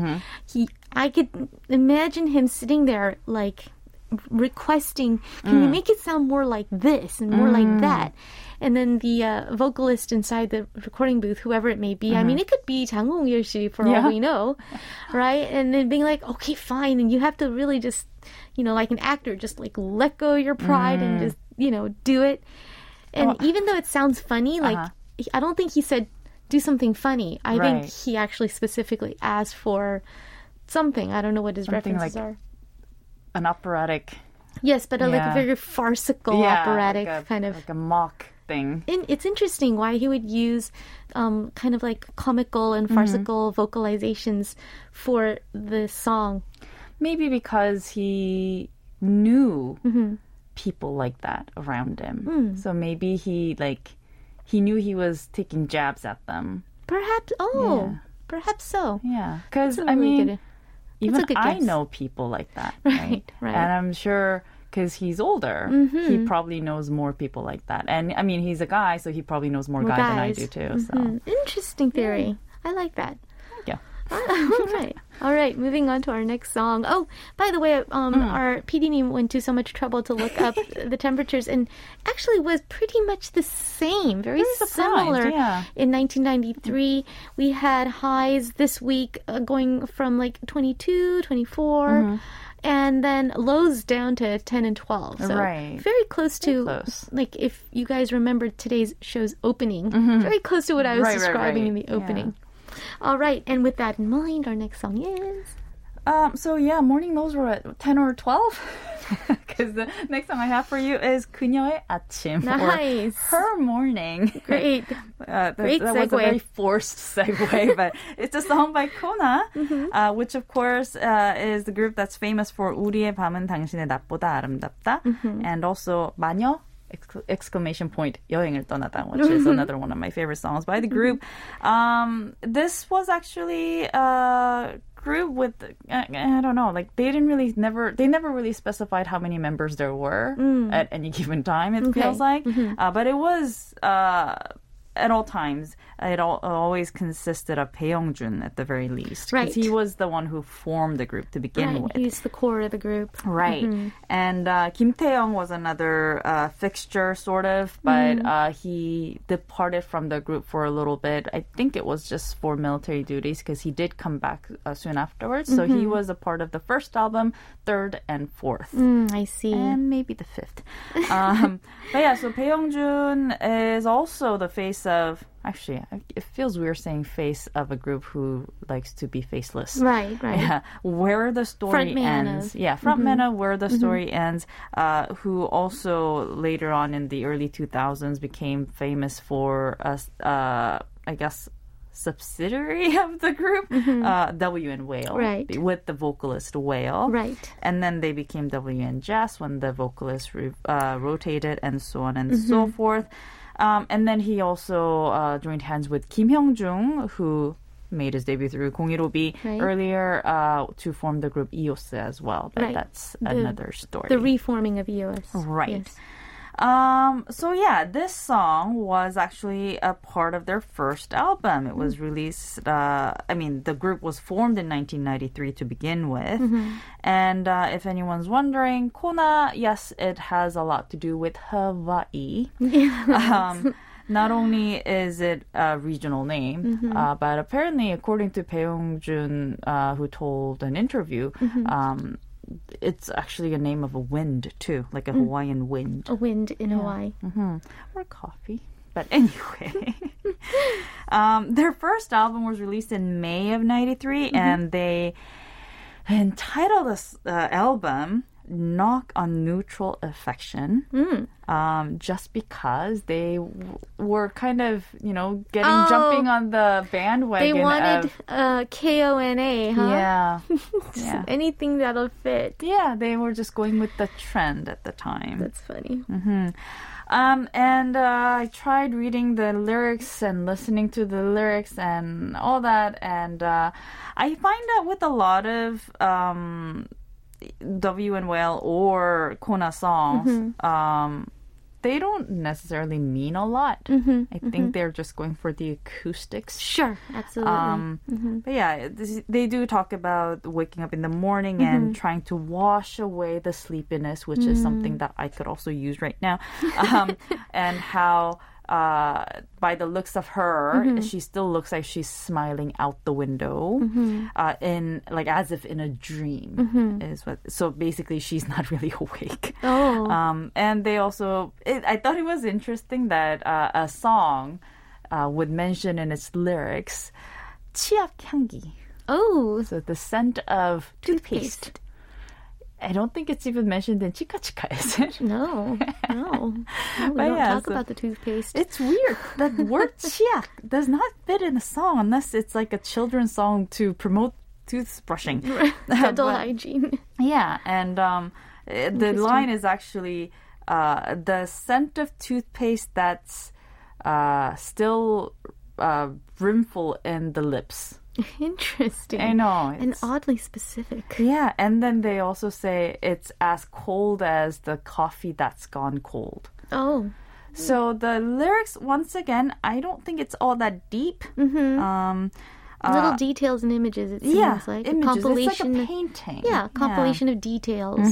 I could imagine him sitting there like requesting, can you make it sound more like this and more like that? And then the vocalist inside the recording booth, whoever it may be, I mean, it could be Jang Hong-il shi for all we know, right? And then being like, okay, fine. And you have to really just, like an actor, just like let go of your pride and just, do it. And even though it sounds funny, like, I don't think he said, do something funny. I think he actually specifically asked for something. I don't know what his references are. An operatic. Yes, but like a very farcical, operatic kind of. Like a mock thing. It's interesting why he would use kind of like comical and farcical vocalizations for the song. Maybe because he knew people like that around him. So maybe he knew he was taking jabs at them. Perhaps, perhaps so. Yeah. Because, I mean, even I know people like that. Right. And I'm sure because he's older, he probably knows more people like that. And, I mean, he's a guy, so he probably knows more guys than I do, too. So. Interesting theory. I like that. Thank you. All right, moving on to our next song. Oh, by the way, our PD went to so much trouble to look up the temperatures and actually was pretty much the same, very similar. In 1993, we had highs this week going from like 22, 24, and then lows down to 10 and 12. So very close to, like if you guys remember today's show's opening, very close to what I was describing in the opening. Yeah. All right, and with that in mind, our next song is... morning lows were at 10 or 12. Because the next song I have for you is 그녀의 아침. Nice. Or Her Morning. Great. That segue. was a very forced segue, but it's a song by Kona, which of course is the group that's famous for 우리의 밤은 당신의 낮보다 아름답다, and also 마녀. Exclamation point 여행을 떠나다, which is another one of my favorite songs by the group. This was actually a group with I don't know, like they never really specified how many members there were at any given time, it feels like, but it was at all times, it always consisted of Bae Young-jun at the very least. Because he was the one who formed the group to begin with. He's the core of the group. Right. And Kim Tae-young was another fixture, sort of, but he departed from the group for a little bit. I think it was just for military duties because he did come back soon afterwards. So he was a part of the first album, third, and fourth. I see. And maybe the fifth. But yeah, so Bae Young-jun is also the face of... Actually, it feels weird saying face of a group who likes to be faceless. Right. Yeah, where the story ends. Frontman of Where the Story Ends, who also later on in the early 2000s became famous for, I guess, subsidiary of the group, WN Whale, with the vocalist Whale. Right. And then they became WN Jazz when the vocalist rotated and so on and so forth. And then he also joined hands with Kim Hyung-jung, who made his debut through 015B earlier, to form the group EOS as well. But that's another story. The reforming of EOS. Right. Yes. So yeah, this song was actually a part of their first album. It was released, the group was formed in 1993 to begin with. And if anyone's wondering, Kona, yes, it has a lot to do with Hawaii. Not only is it a regional name, but apparently, according to Bae Young-jun, who told an interview, it's actually a name of a wind, too, like a Hawaiian wind. A wind in Hawaii. Or coffee. But anyway, their first album was released in May of 93, and they entitled this album knock on neutral affection. Just because they were kind of, jumping on the bandwagon. They wanted KONA, huh? Yeah. Yeah. Anything that'll fit. Yeah, they were just going with the trend at the time. That's funny. And I tried reading the lyrics and listening to the lyrics and all that. And I find that with a lot of W and Whale or Kona songs, they don't necessarily mean a lot. I think they're just going for the acoustics. Sure, absolutely. But yeah, they do talk about waking up in the morning and trying to wash away the sleepiness, which is something that I could also use right now. And how by the looks of her, she still looks like she's smiling out the window, in like as if in a dream. Is what. So basically, she's not really awake. Oh. And they also, I thought it was interesting that a song would mention in its lyrics, 치약 향기. Oh. So the scent of toothpaste. I don't think it's even mentioned in Chika Chika, is it? No. We don't talk about the toothpaste. It's weird. The word 치약 does not fit in a song unless it's like a children's song to promote toothbrushing. Dental hygiene. Yeah, and the line is actually the scent of toothpaste that's still brimful in the lips. Interesting. I know. And oddly specific. Yeah, and then they also say it's as cold as the coffee that's gone cold. Oh. So the lyrics, once again, I don't think it's all that deep. Little details and images, it seems like. Images. A compilation. It's like a painting. Yeah, compilation of details.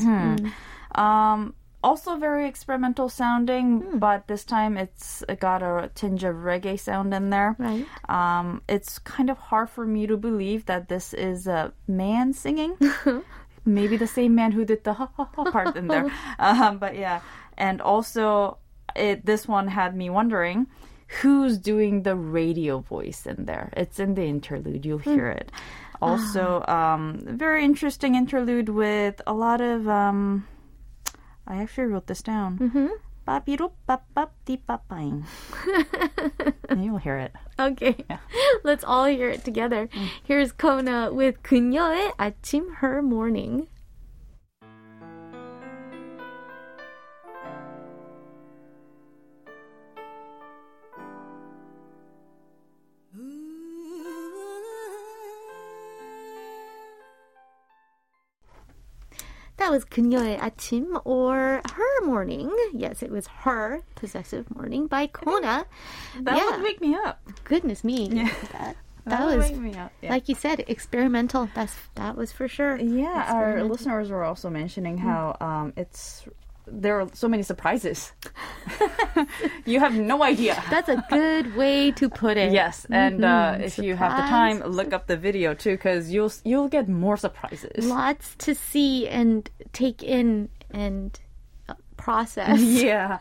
Also very experimental sounding, but this time it's got a tinge of reggae sound in there. Right. It's kind of hard for me to believe that this is a man singing. Maybe the same man who did the ha ha ha part in there. But yeah. And also, this one had me wondering who's doing the radio voice in there. It's in the interlude. You'll hear it. Also, very interesting interlude with a lot of... I actually wrote this down. Babirop-bap-bap-di-bap-bang. And you'll hear it. Okay. Yeah. Let's all hear it together. Here's Kona with 그녀의 아침, her morning. That was 그녀의 아침, or her morning. Yes, it was her possessive morning by Kona. That would wake me up. Goodness me. Yeah. That would was, wake me up. Yeah. like you said, experimental. That was for sure. Yeah, our listeners were also mentioning how there are so many surprises. You have no idea. That's a good way to put it. Yes, and if you have the time, look up the video too, because you'll get more surprises. Lots to see and take in and process. Yeah.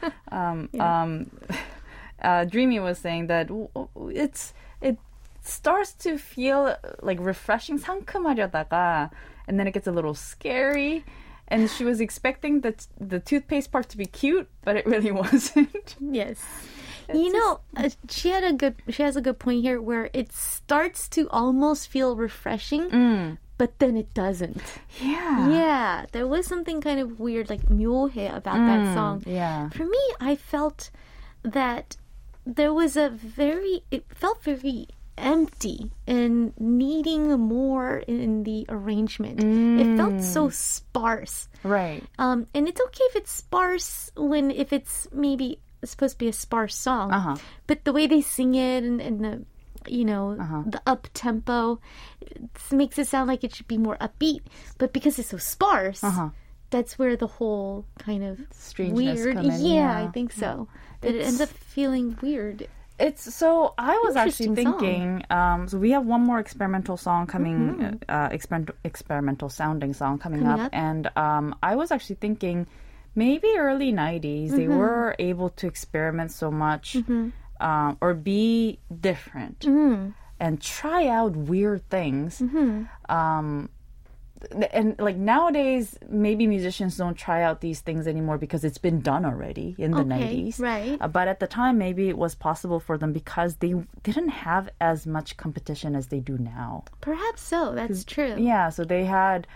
Dreamy was saying that it starts to feel like refreshing, 상큼하려다가, and then it gets a little scary. And she was expecting the toothpaste part to be cute, but it really wasn't. Yes. She has a good point here where it starts to almost feel refreshing, but then it doesn't. Yeah. Yeah. There was something kind of weird, like 묘해 about that song. Yeah. For me, I felt that there was it felt very empty and needing more in the arrangement. It felt so sparse. Right. And it's okay if it's sparse if it's maybe supposed to be a sparse song. But the way they sing it and the the up tempo makes it sound like it should be more upbeat. But because it's so sparse, that's where the whole kind of strangeness weird. come in. Yeah, I think so. That it ends up feeling weird. I was actually Interesting thinking, so we have one more experimental song coming, experimental sounding song coming up. And I was actually thinking maybe early 90s, they were able to experiment so much or be different and try out weird things. and like nowadays, maybe musicians don't try out these things anymore because it's been done already in the 90s. Right. But at the time, maybe it was possible for them because they didn't have as much competition as they do now. Perhaps so. That's true. Yeah, so they had,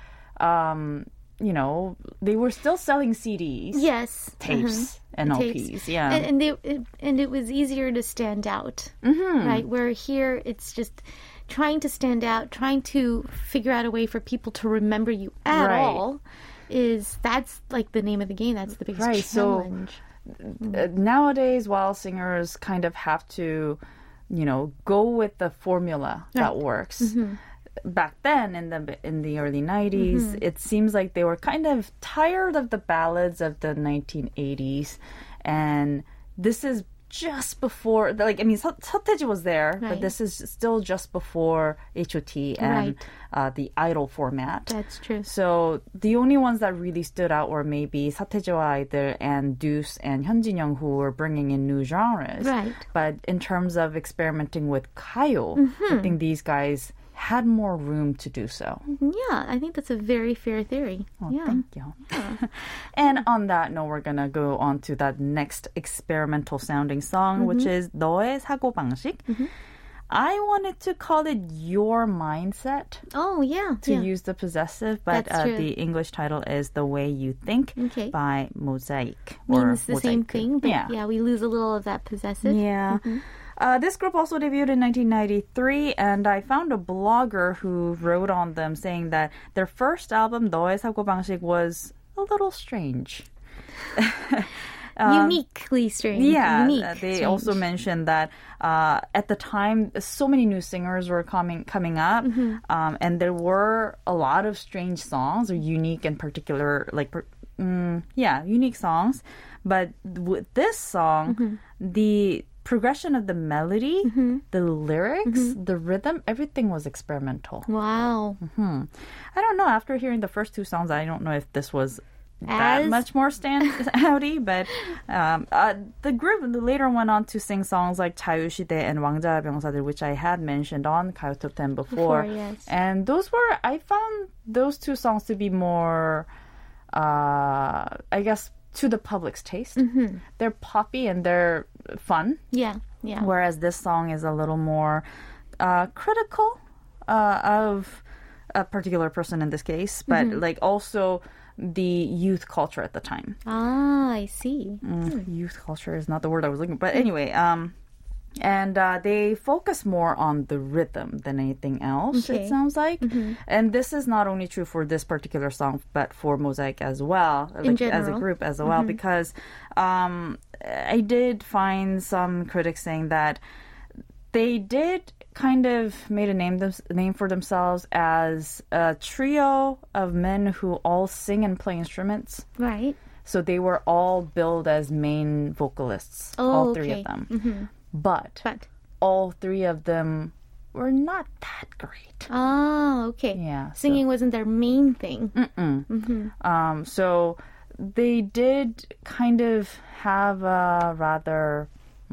they were still selling CDs. Yes. Tapes and LPs. Tapes. Yeah. And it was easier to stand out. Right? Where here, it's just trying to stand out, trying to figure out a way for people to remember you at all that's like the name of the game. That's the biggest challenge. So nowadays, while singers kind of have to, go with the formula that works. Back then, in the early 90s, it seems like they were kind of tired of the ballads of the 1980s, and this is just before, 서태지 was there, but this is still just before HOT and the idol format. That's true. So the only ones that really stood out were maybe 서태지와 아이들 and Deuce and 현진영, who were bringing in new genres. Right. But in terms of experimenting with 가요, I think these guys had more room to do so. Yeah, I think that's a very fair theory. Thank you. And on that note, we're going to go on to that next experimental sounding song, which is 너의 사고방식. I wanted to call it Your Mindset. Oh, yeah. To use the possessive, but the English title is The Way You Think by Mosaic. Means the same thing, but we lose a little of that possessive. Yeah. This group also debuted in 1993, and I found a blogger who wrote on them saying that their first album, 너의 사고방식, was a little strange. Uniquely strange. Yeah, they also mentioned that at the time, so many new singers were coming up, and there were a lot of strange songs or unique and particular, unique songs. But with this song, the progression of the melody, the lyrics, the rhythm, everything was experimental. Wow. I don't know. After hearing the first two songs, I don't know if this was that much more standouty, but the group later went on to sing songs like 자유시대 and 왕자와 병사들, which I had mentioned on Gayo Top 10 before. Yes. And I found those two songs to be more, I guess, to the public's taste. They're poppy and they're fun. Yeah. Whereas this song is a little more critical of a particular person in this case, but also the youth culture at the time. Ah, I see. Youth culture is not the word I was looking for. But anyway, and they focus more on the rhythm than anything else, it sounds like. And this is not only true for this particular song, but for Mosaic as well, as a group as well, because I did find some critics saying that they did kind of made a name for themselves as a trio of men who all sing and play instruments. Right. So they were all billed as main vocalists, all three of them. But all three of them were not that great. Oh, okay. Yeah. Singing wasn't their main thing. So they did kind of have a rather...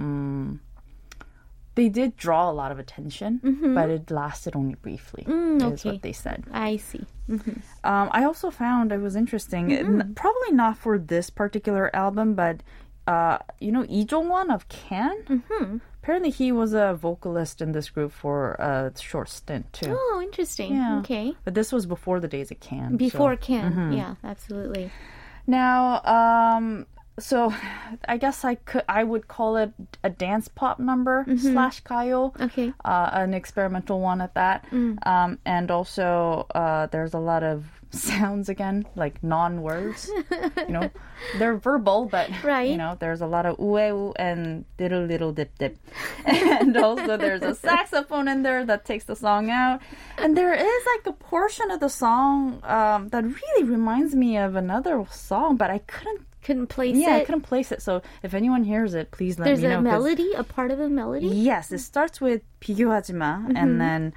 they did draw a lot of attention, but it lasted only briefly, is what they said. I see. I also found it was interesting, probably not for this particular album, but Lee Jong-won of Can? Apparently he was a vocalist in this group for a short stint, too. Oh, interesting. Yeah. Okay. But this was before the days of Can. Before Can, yeah, absolutely. Now, so I guess I would call it a dance pop number / 가요. Okay. An experimental one at that. And also there's a lot of sounds again, like non-words. They're verbal, but there's a lot of ueu and diddle dip dip. And also there's a saxophone in there that takes the song out. And there is like a portion of the song that really reminds me of another song, but I couldn't place it. Yeah, I couldn't place it. So if anyone hears it, please let me know. There's a melody, a part of a melody? Yes, it starts with 비교하지 마, and then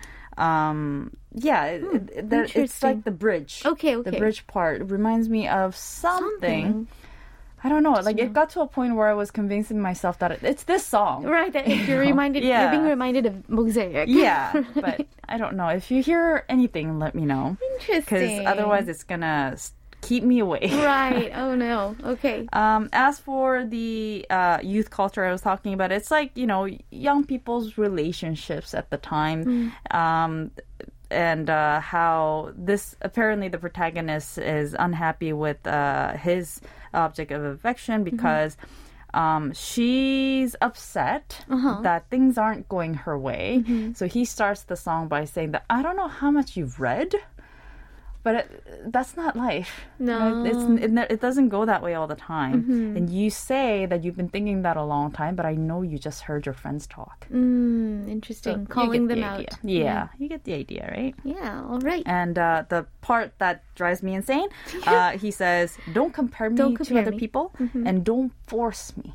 it's like the bridge. Okay. The bridge part reminds me of something. I don't know. Like, it got to a point where I was convincing myself that it's this song. Right, that you're reminded, Yeah. you're being reminded of Mosaic. Yeah, but I don't know. If you hear anything, let me know. Interesting. Because otherwise it's gonna keep me away. Right. Oh, no. Okay. As for the youth culture I was talking about, it's like, young people's relationships at the time. And how apparently the protagonist is unhappy with his object of affection because she's upset that things aren't going her way. So he starts the song by saying that, I don't know how much you've read, but that's not life. No. It doesn't go that way all the time. And you say that you've been thinking that a long time, but I know you just heard your friends talk. Interesting. So Calling you get them the out. idea. Yeah, you get the idea, right? Yeah, all right. And the part that drives me insane, he says, don't compare me Don't to compare other me. people and don't force me.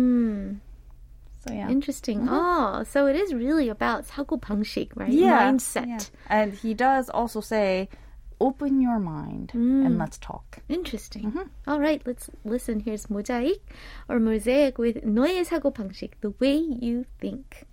So yeah. Interesting. Oh, so it is really about 사고방식, right? Yeah. Mindset. Yeah. And he does also say, open your mind and let's talk. Interesting. All right, let's listen. Here's Mosaic or Mosaic with 너의 사고방식, the way you think.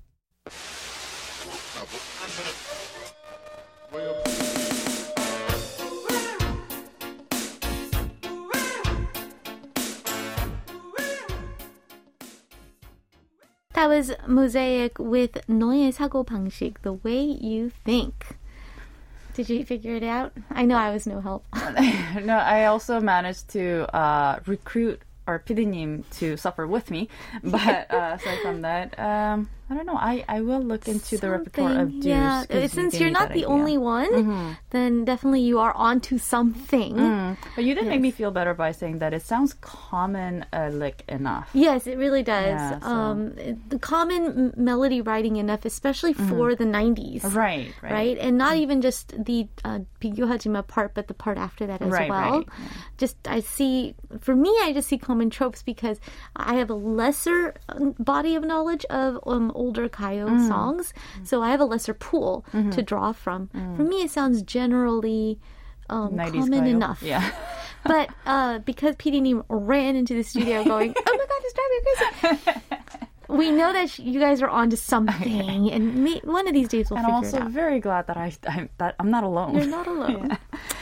That was Mosaic with 너의 사고방식, the way you think. Did you figure it out? I know I was no help. No, I also managed to recruit our PD님 to suffer with me. But aside from that, I don't know. I will look into the repertoire of Deuce. Yeah, since you're not the only one, then definitely you are onto something. But you did make me feel better by saying that it sounds common enough. Yes, it really does. Yeah, so. The common melody writing enough, especially for the 90s. Right. And not even just the 비교하지마 part, but the part after that as well. Right. Just, I see just see common tropes because I have a lesser body of knowledge of older Kayo songs, so I have a lesser pool to draw from. For me, it sounds generally common Kayo. enough. Yeah. But because PD님 ran into the studio going, oh my God, it's driving me crazy. We know that you guys are onto something, and one of these days we'll figure it out. And I'm also very glad that I'm not alone. You're not alone.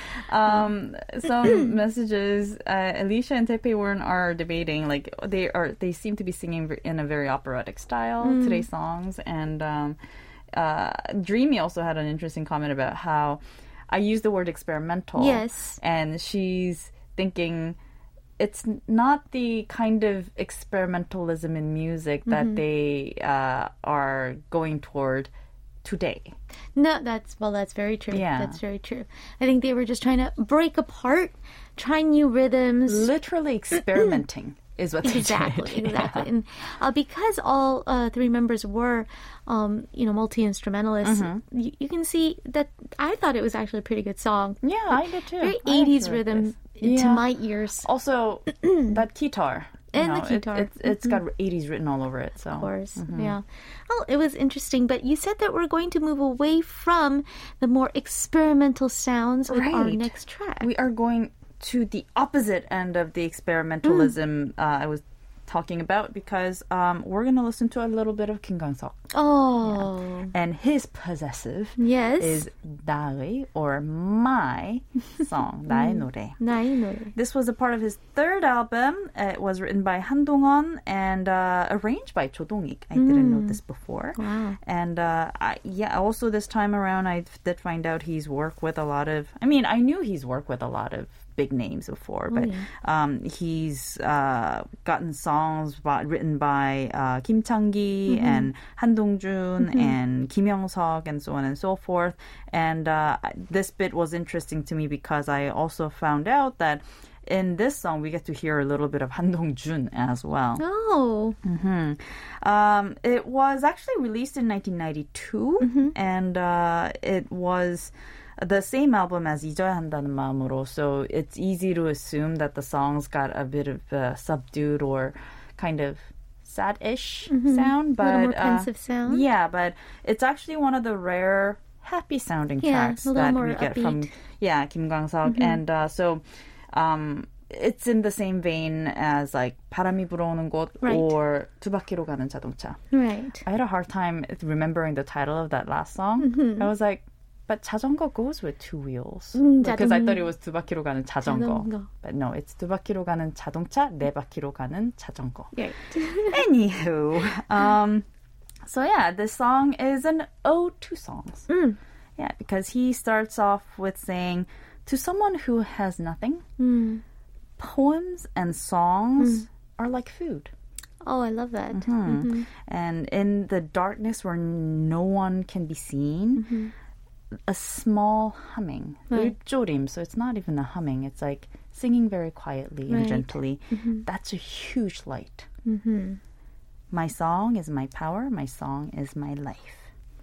Some messages. Alicia and Tepe Warren are debating. Like they seem to be singing in a very operatic style today's songs. And Dreamy also had an interesting comment about how I used the word experimental. Yes, and she's thinking it's not the kind of experimentalism in music that they are going toward today. No, that's very true. Yeah. That's very true. I think they were just trying to break apart, try new rhythms. Literally experimenting is what they Exactly. did. And because all three members were, multi-instrumentalists, you can see that I thought it was actually a pretty good song. Yeah, I did too. Very I 80s enjoyed rhythm this. to my ears. Also, that guitar. And the guitar. It's got 80s written all over it. So. Of course, yeah. Well, it was interesting, but you said that we're going to move away from the more experimental sounds with our next track. We are going to the opposite end of the experimentalism I was talking about because we're going to listen to a little bit of Kim Kang-seok. Oh. Yeah. And his possessive Yes. is 나의 or my song, 나의 노래. 나의 노래. This was a part of his third album. It was written by Han Dong-won and arranged by Cho Dong-ik. I didn't know this before. Wow. And also this time around, I did find out he's worked with a lot of... I mean, I knew he's worked with a lot of big names before, but he's gotten songs written by Kim Chang-gi and Han Dong-jun and Kim Young-seok and so on and so forth. And this bit was interesting to me because I also found out that in this song, we get to hear a little bit of Han Dong-jun as well. Oh. It was actually released in 1992, and it was the same album as 잊어야 한다는 마음으로, so it's easy to assume that the songs got a bit of a subdued or kind of sad-ish sound. But, a little more pensive sound. Yeah, but it's actually one of the rare happy-sounding tracks a little that more we get upbeat. from Kim Kang-seok. And so it's in the same vein as like 바람이 불어오는 곳 Right. or 두 바퀴로 가는 자동차. Right. I had a hard time remembering the title of that last song. I was like, but 자전거 goes with two wheels. Because I thought it was 두 바퀴로 가는 자전거. 자전거. But no, it's 두 바퀴로 가는 자동차, 네 바퀴로 가는 자전거. Right. Anywho, so yeah, this song is an ode to songs. Yeah, because he starts off with saying, to someone who has nothing, poems and songs are like food. Oh, I love that. And in the darkness where no one can be seen, a small humming, 울조림, so it's not even a humming, it's like singing very quietly and gently. That's a huge light. My song is my power, my song is my life.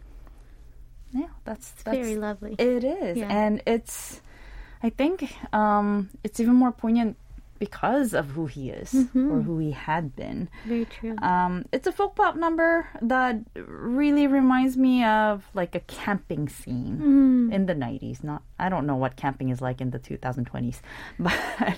Yeah, that's Very lovely. It is. Yeah. And it's, I think it's even more poignant because of who he is or who he had been. Very true. It's a folk pop number that really reminds me of like a camping scene in the 90s. I don't know what camping is like in the 2020s, but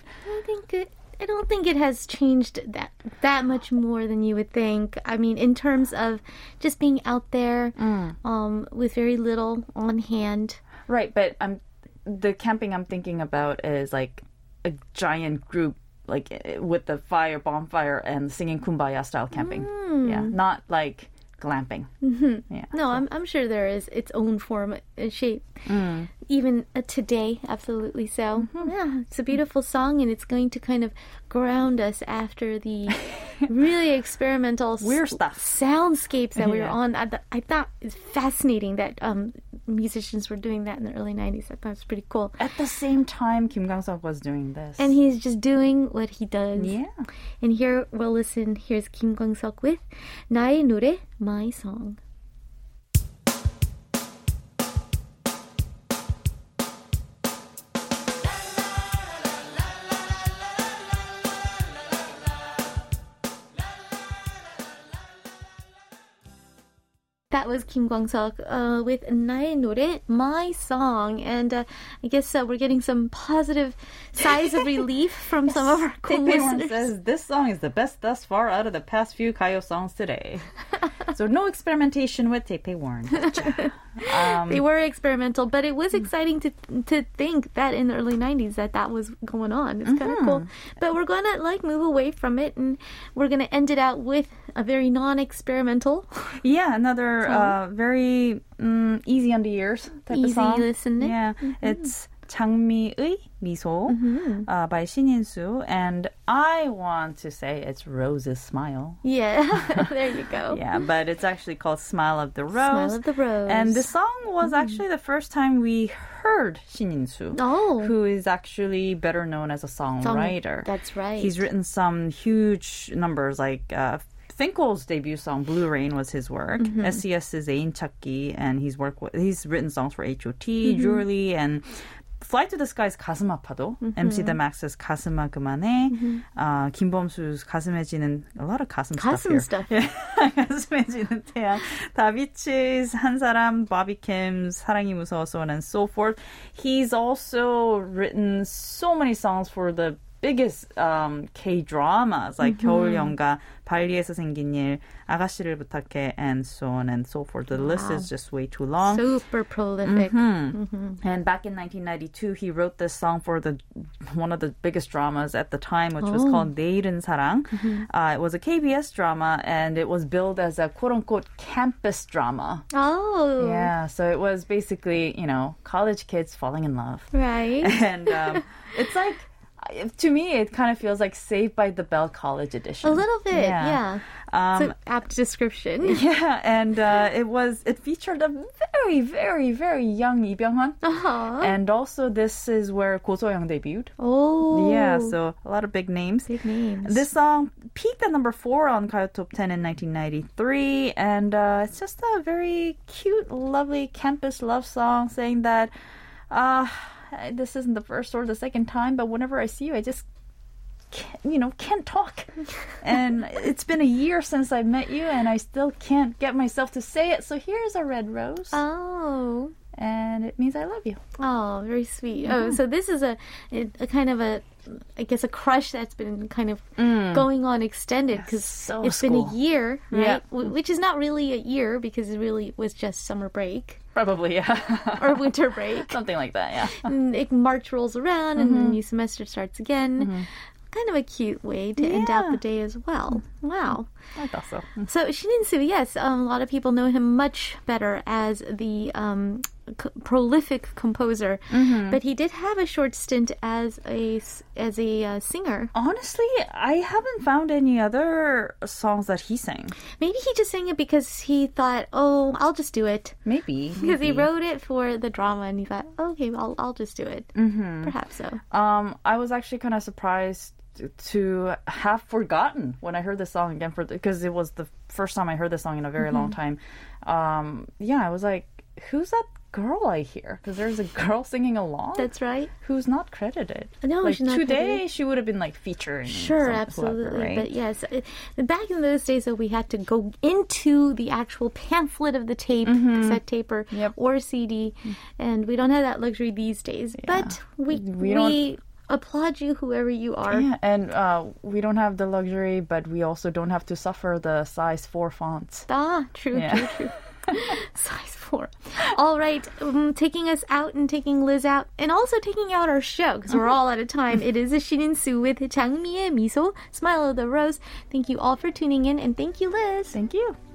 I don't think it has changed that much more than you would think. I mean, in terms of just being out there with very little on hand. Right, but the camping I'm thinking about is like a giant group, like with the bonfire and singing Kumbaya style camping. Yeah, not like glamping. Yeah. No, I'm sure there is its own form and shape. Even today, absolutely so. Yeah, it's a beautiful song, and it's going to kind of ground us after the really experimental weird stuff soundscapes that we were Yeah. on. I thought it's fascinating that musicians were doing that in the early 90s. I thought it was pretty cool. At the same time, Kim Kwang-seok was doing this. And he's just doing what he does. Yeah. And here, we'll listen. Here's Kim Kwang-seok with 나의 노래, my song. That was Kim Kwang-seok with 나의 노래, my song. And I guess we're getting some positive sighs of relief from some of our cool Taipei listeners. says this song is the best thus far out of the past few Kayo songs today. So no experimentation with Taipei Warren. They were experimental, but it was exciting to think that in the early 90s that was going on. It's kind of cool. But we're going to move away from it, and we're going to end it out with a very non-experimental, Yeah, another very easy on the ears type of easy song. listening. Yeah, it's 장미의 미소 by 신인수, and I want to say it's Rose's Smile. Yeah, there you go. Yeah, but it's actually called Smile of the Rose. Smile of the Rose. And the song was actually the first time we heard 신인수, Oh. who is actually better known as a songwriter. That's right. He's written some huge numbers, like Finkel's debut song "Blue Rain" was his work. SES's 애인찾기, and he's written songs for H.O.T., Jewelry, and Fly to the Sky's 가슴 아파도, MC The Max's 가슴아 그만해, 김범수's 가슴해지는, a lot of 가슴 stuff 가슴 here. stuff. Yeah, 가슴해지는 태양, 다비치's 한 사람, Bobby Kim's 사랑이 무서워, so on and so forth. He's also written so many songs for the biggest K-dramas like 겨울연가, 발리에서 생긴 일, 아가씨를 부탁해, and so on and so forth. The list is just way too long. Super prolific. And back in 1992, he wrote this song for one of the biggest dramas at the time, which was called 내일은 사랑. It was a KBS drama, and it was billed as a quote-unquote campus drama. Oh. Yeah, so it was basically, college kids falling in love. Right. And it's like, to me, it kind of feels like Saved by the Bell College Edition. A little bit, yeah. It's an apt description. Yeah, and it featured a very, very, very young Lee Byung-hun. Uh-huh. And also, this is where Go So-young debuted. Oh. Yeah, so a lot of big names. Big names. This song peaked at number 4 on Gayo Top 10 in 1993, and it's just a very cute, lovely campus love song saying that this isn't the first or the second time, but whenever I see you, I just can't talk. And it's been a year since I met you, and I still can't get myself to say it. So here's a red rose. Oh. and it means I love you. Oh, very sweet. Oh, so this is a kind of a, I guess, a crush that's been kind of going on extended because so it's been a school. year, right? Yeah. Which is not really a year because it really was just summer break Probably, yeah. or winter break. Something like that, yeah. And March rolls around and the new semester starts again. Kind of a cute way to end out the day as well. Wow. I thought so. So Shininsu, yes, a lot of people know him much better as the prolific composer, but he did have a short stint as a singer. Honestly, I haven't found any other songs that he sang. Maybe he just sang it because he thought, oh, I'll just do it. Maybe. Because he wrote it for the drama and he thought, okay, I'll just do it. Perhaps so. I was actually kind of surprised to have forgotten when I heard this song again because it was the first time I heard this song in a very long time. I was like, who's that girl I hear? Because there's a girl singing along. That's right. Who's not credited. No, like, she's not today credited. she would have been like featuring. Sure, some, absolutely. whoever, right? But yes, back in those days, though, we had to go into the actual pamphlet of the tape, cassette tape, or CD, and we don't have that luxury these days. But we applaud you, whoever you are. Yeah, and we don't have the luxury, but we also don't have to suffer the size 4 fonts. True. Size 4. All right, taking us out and taking Liz out, and also taking out our show, because we're all out of time. It is a Shininsu with 장미의 미소, Smile of the Rose. Thank you all for tuning in, and thank you, Liz. Thank you.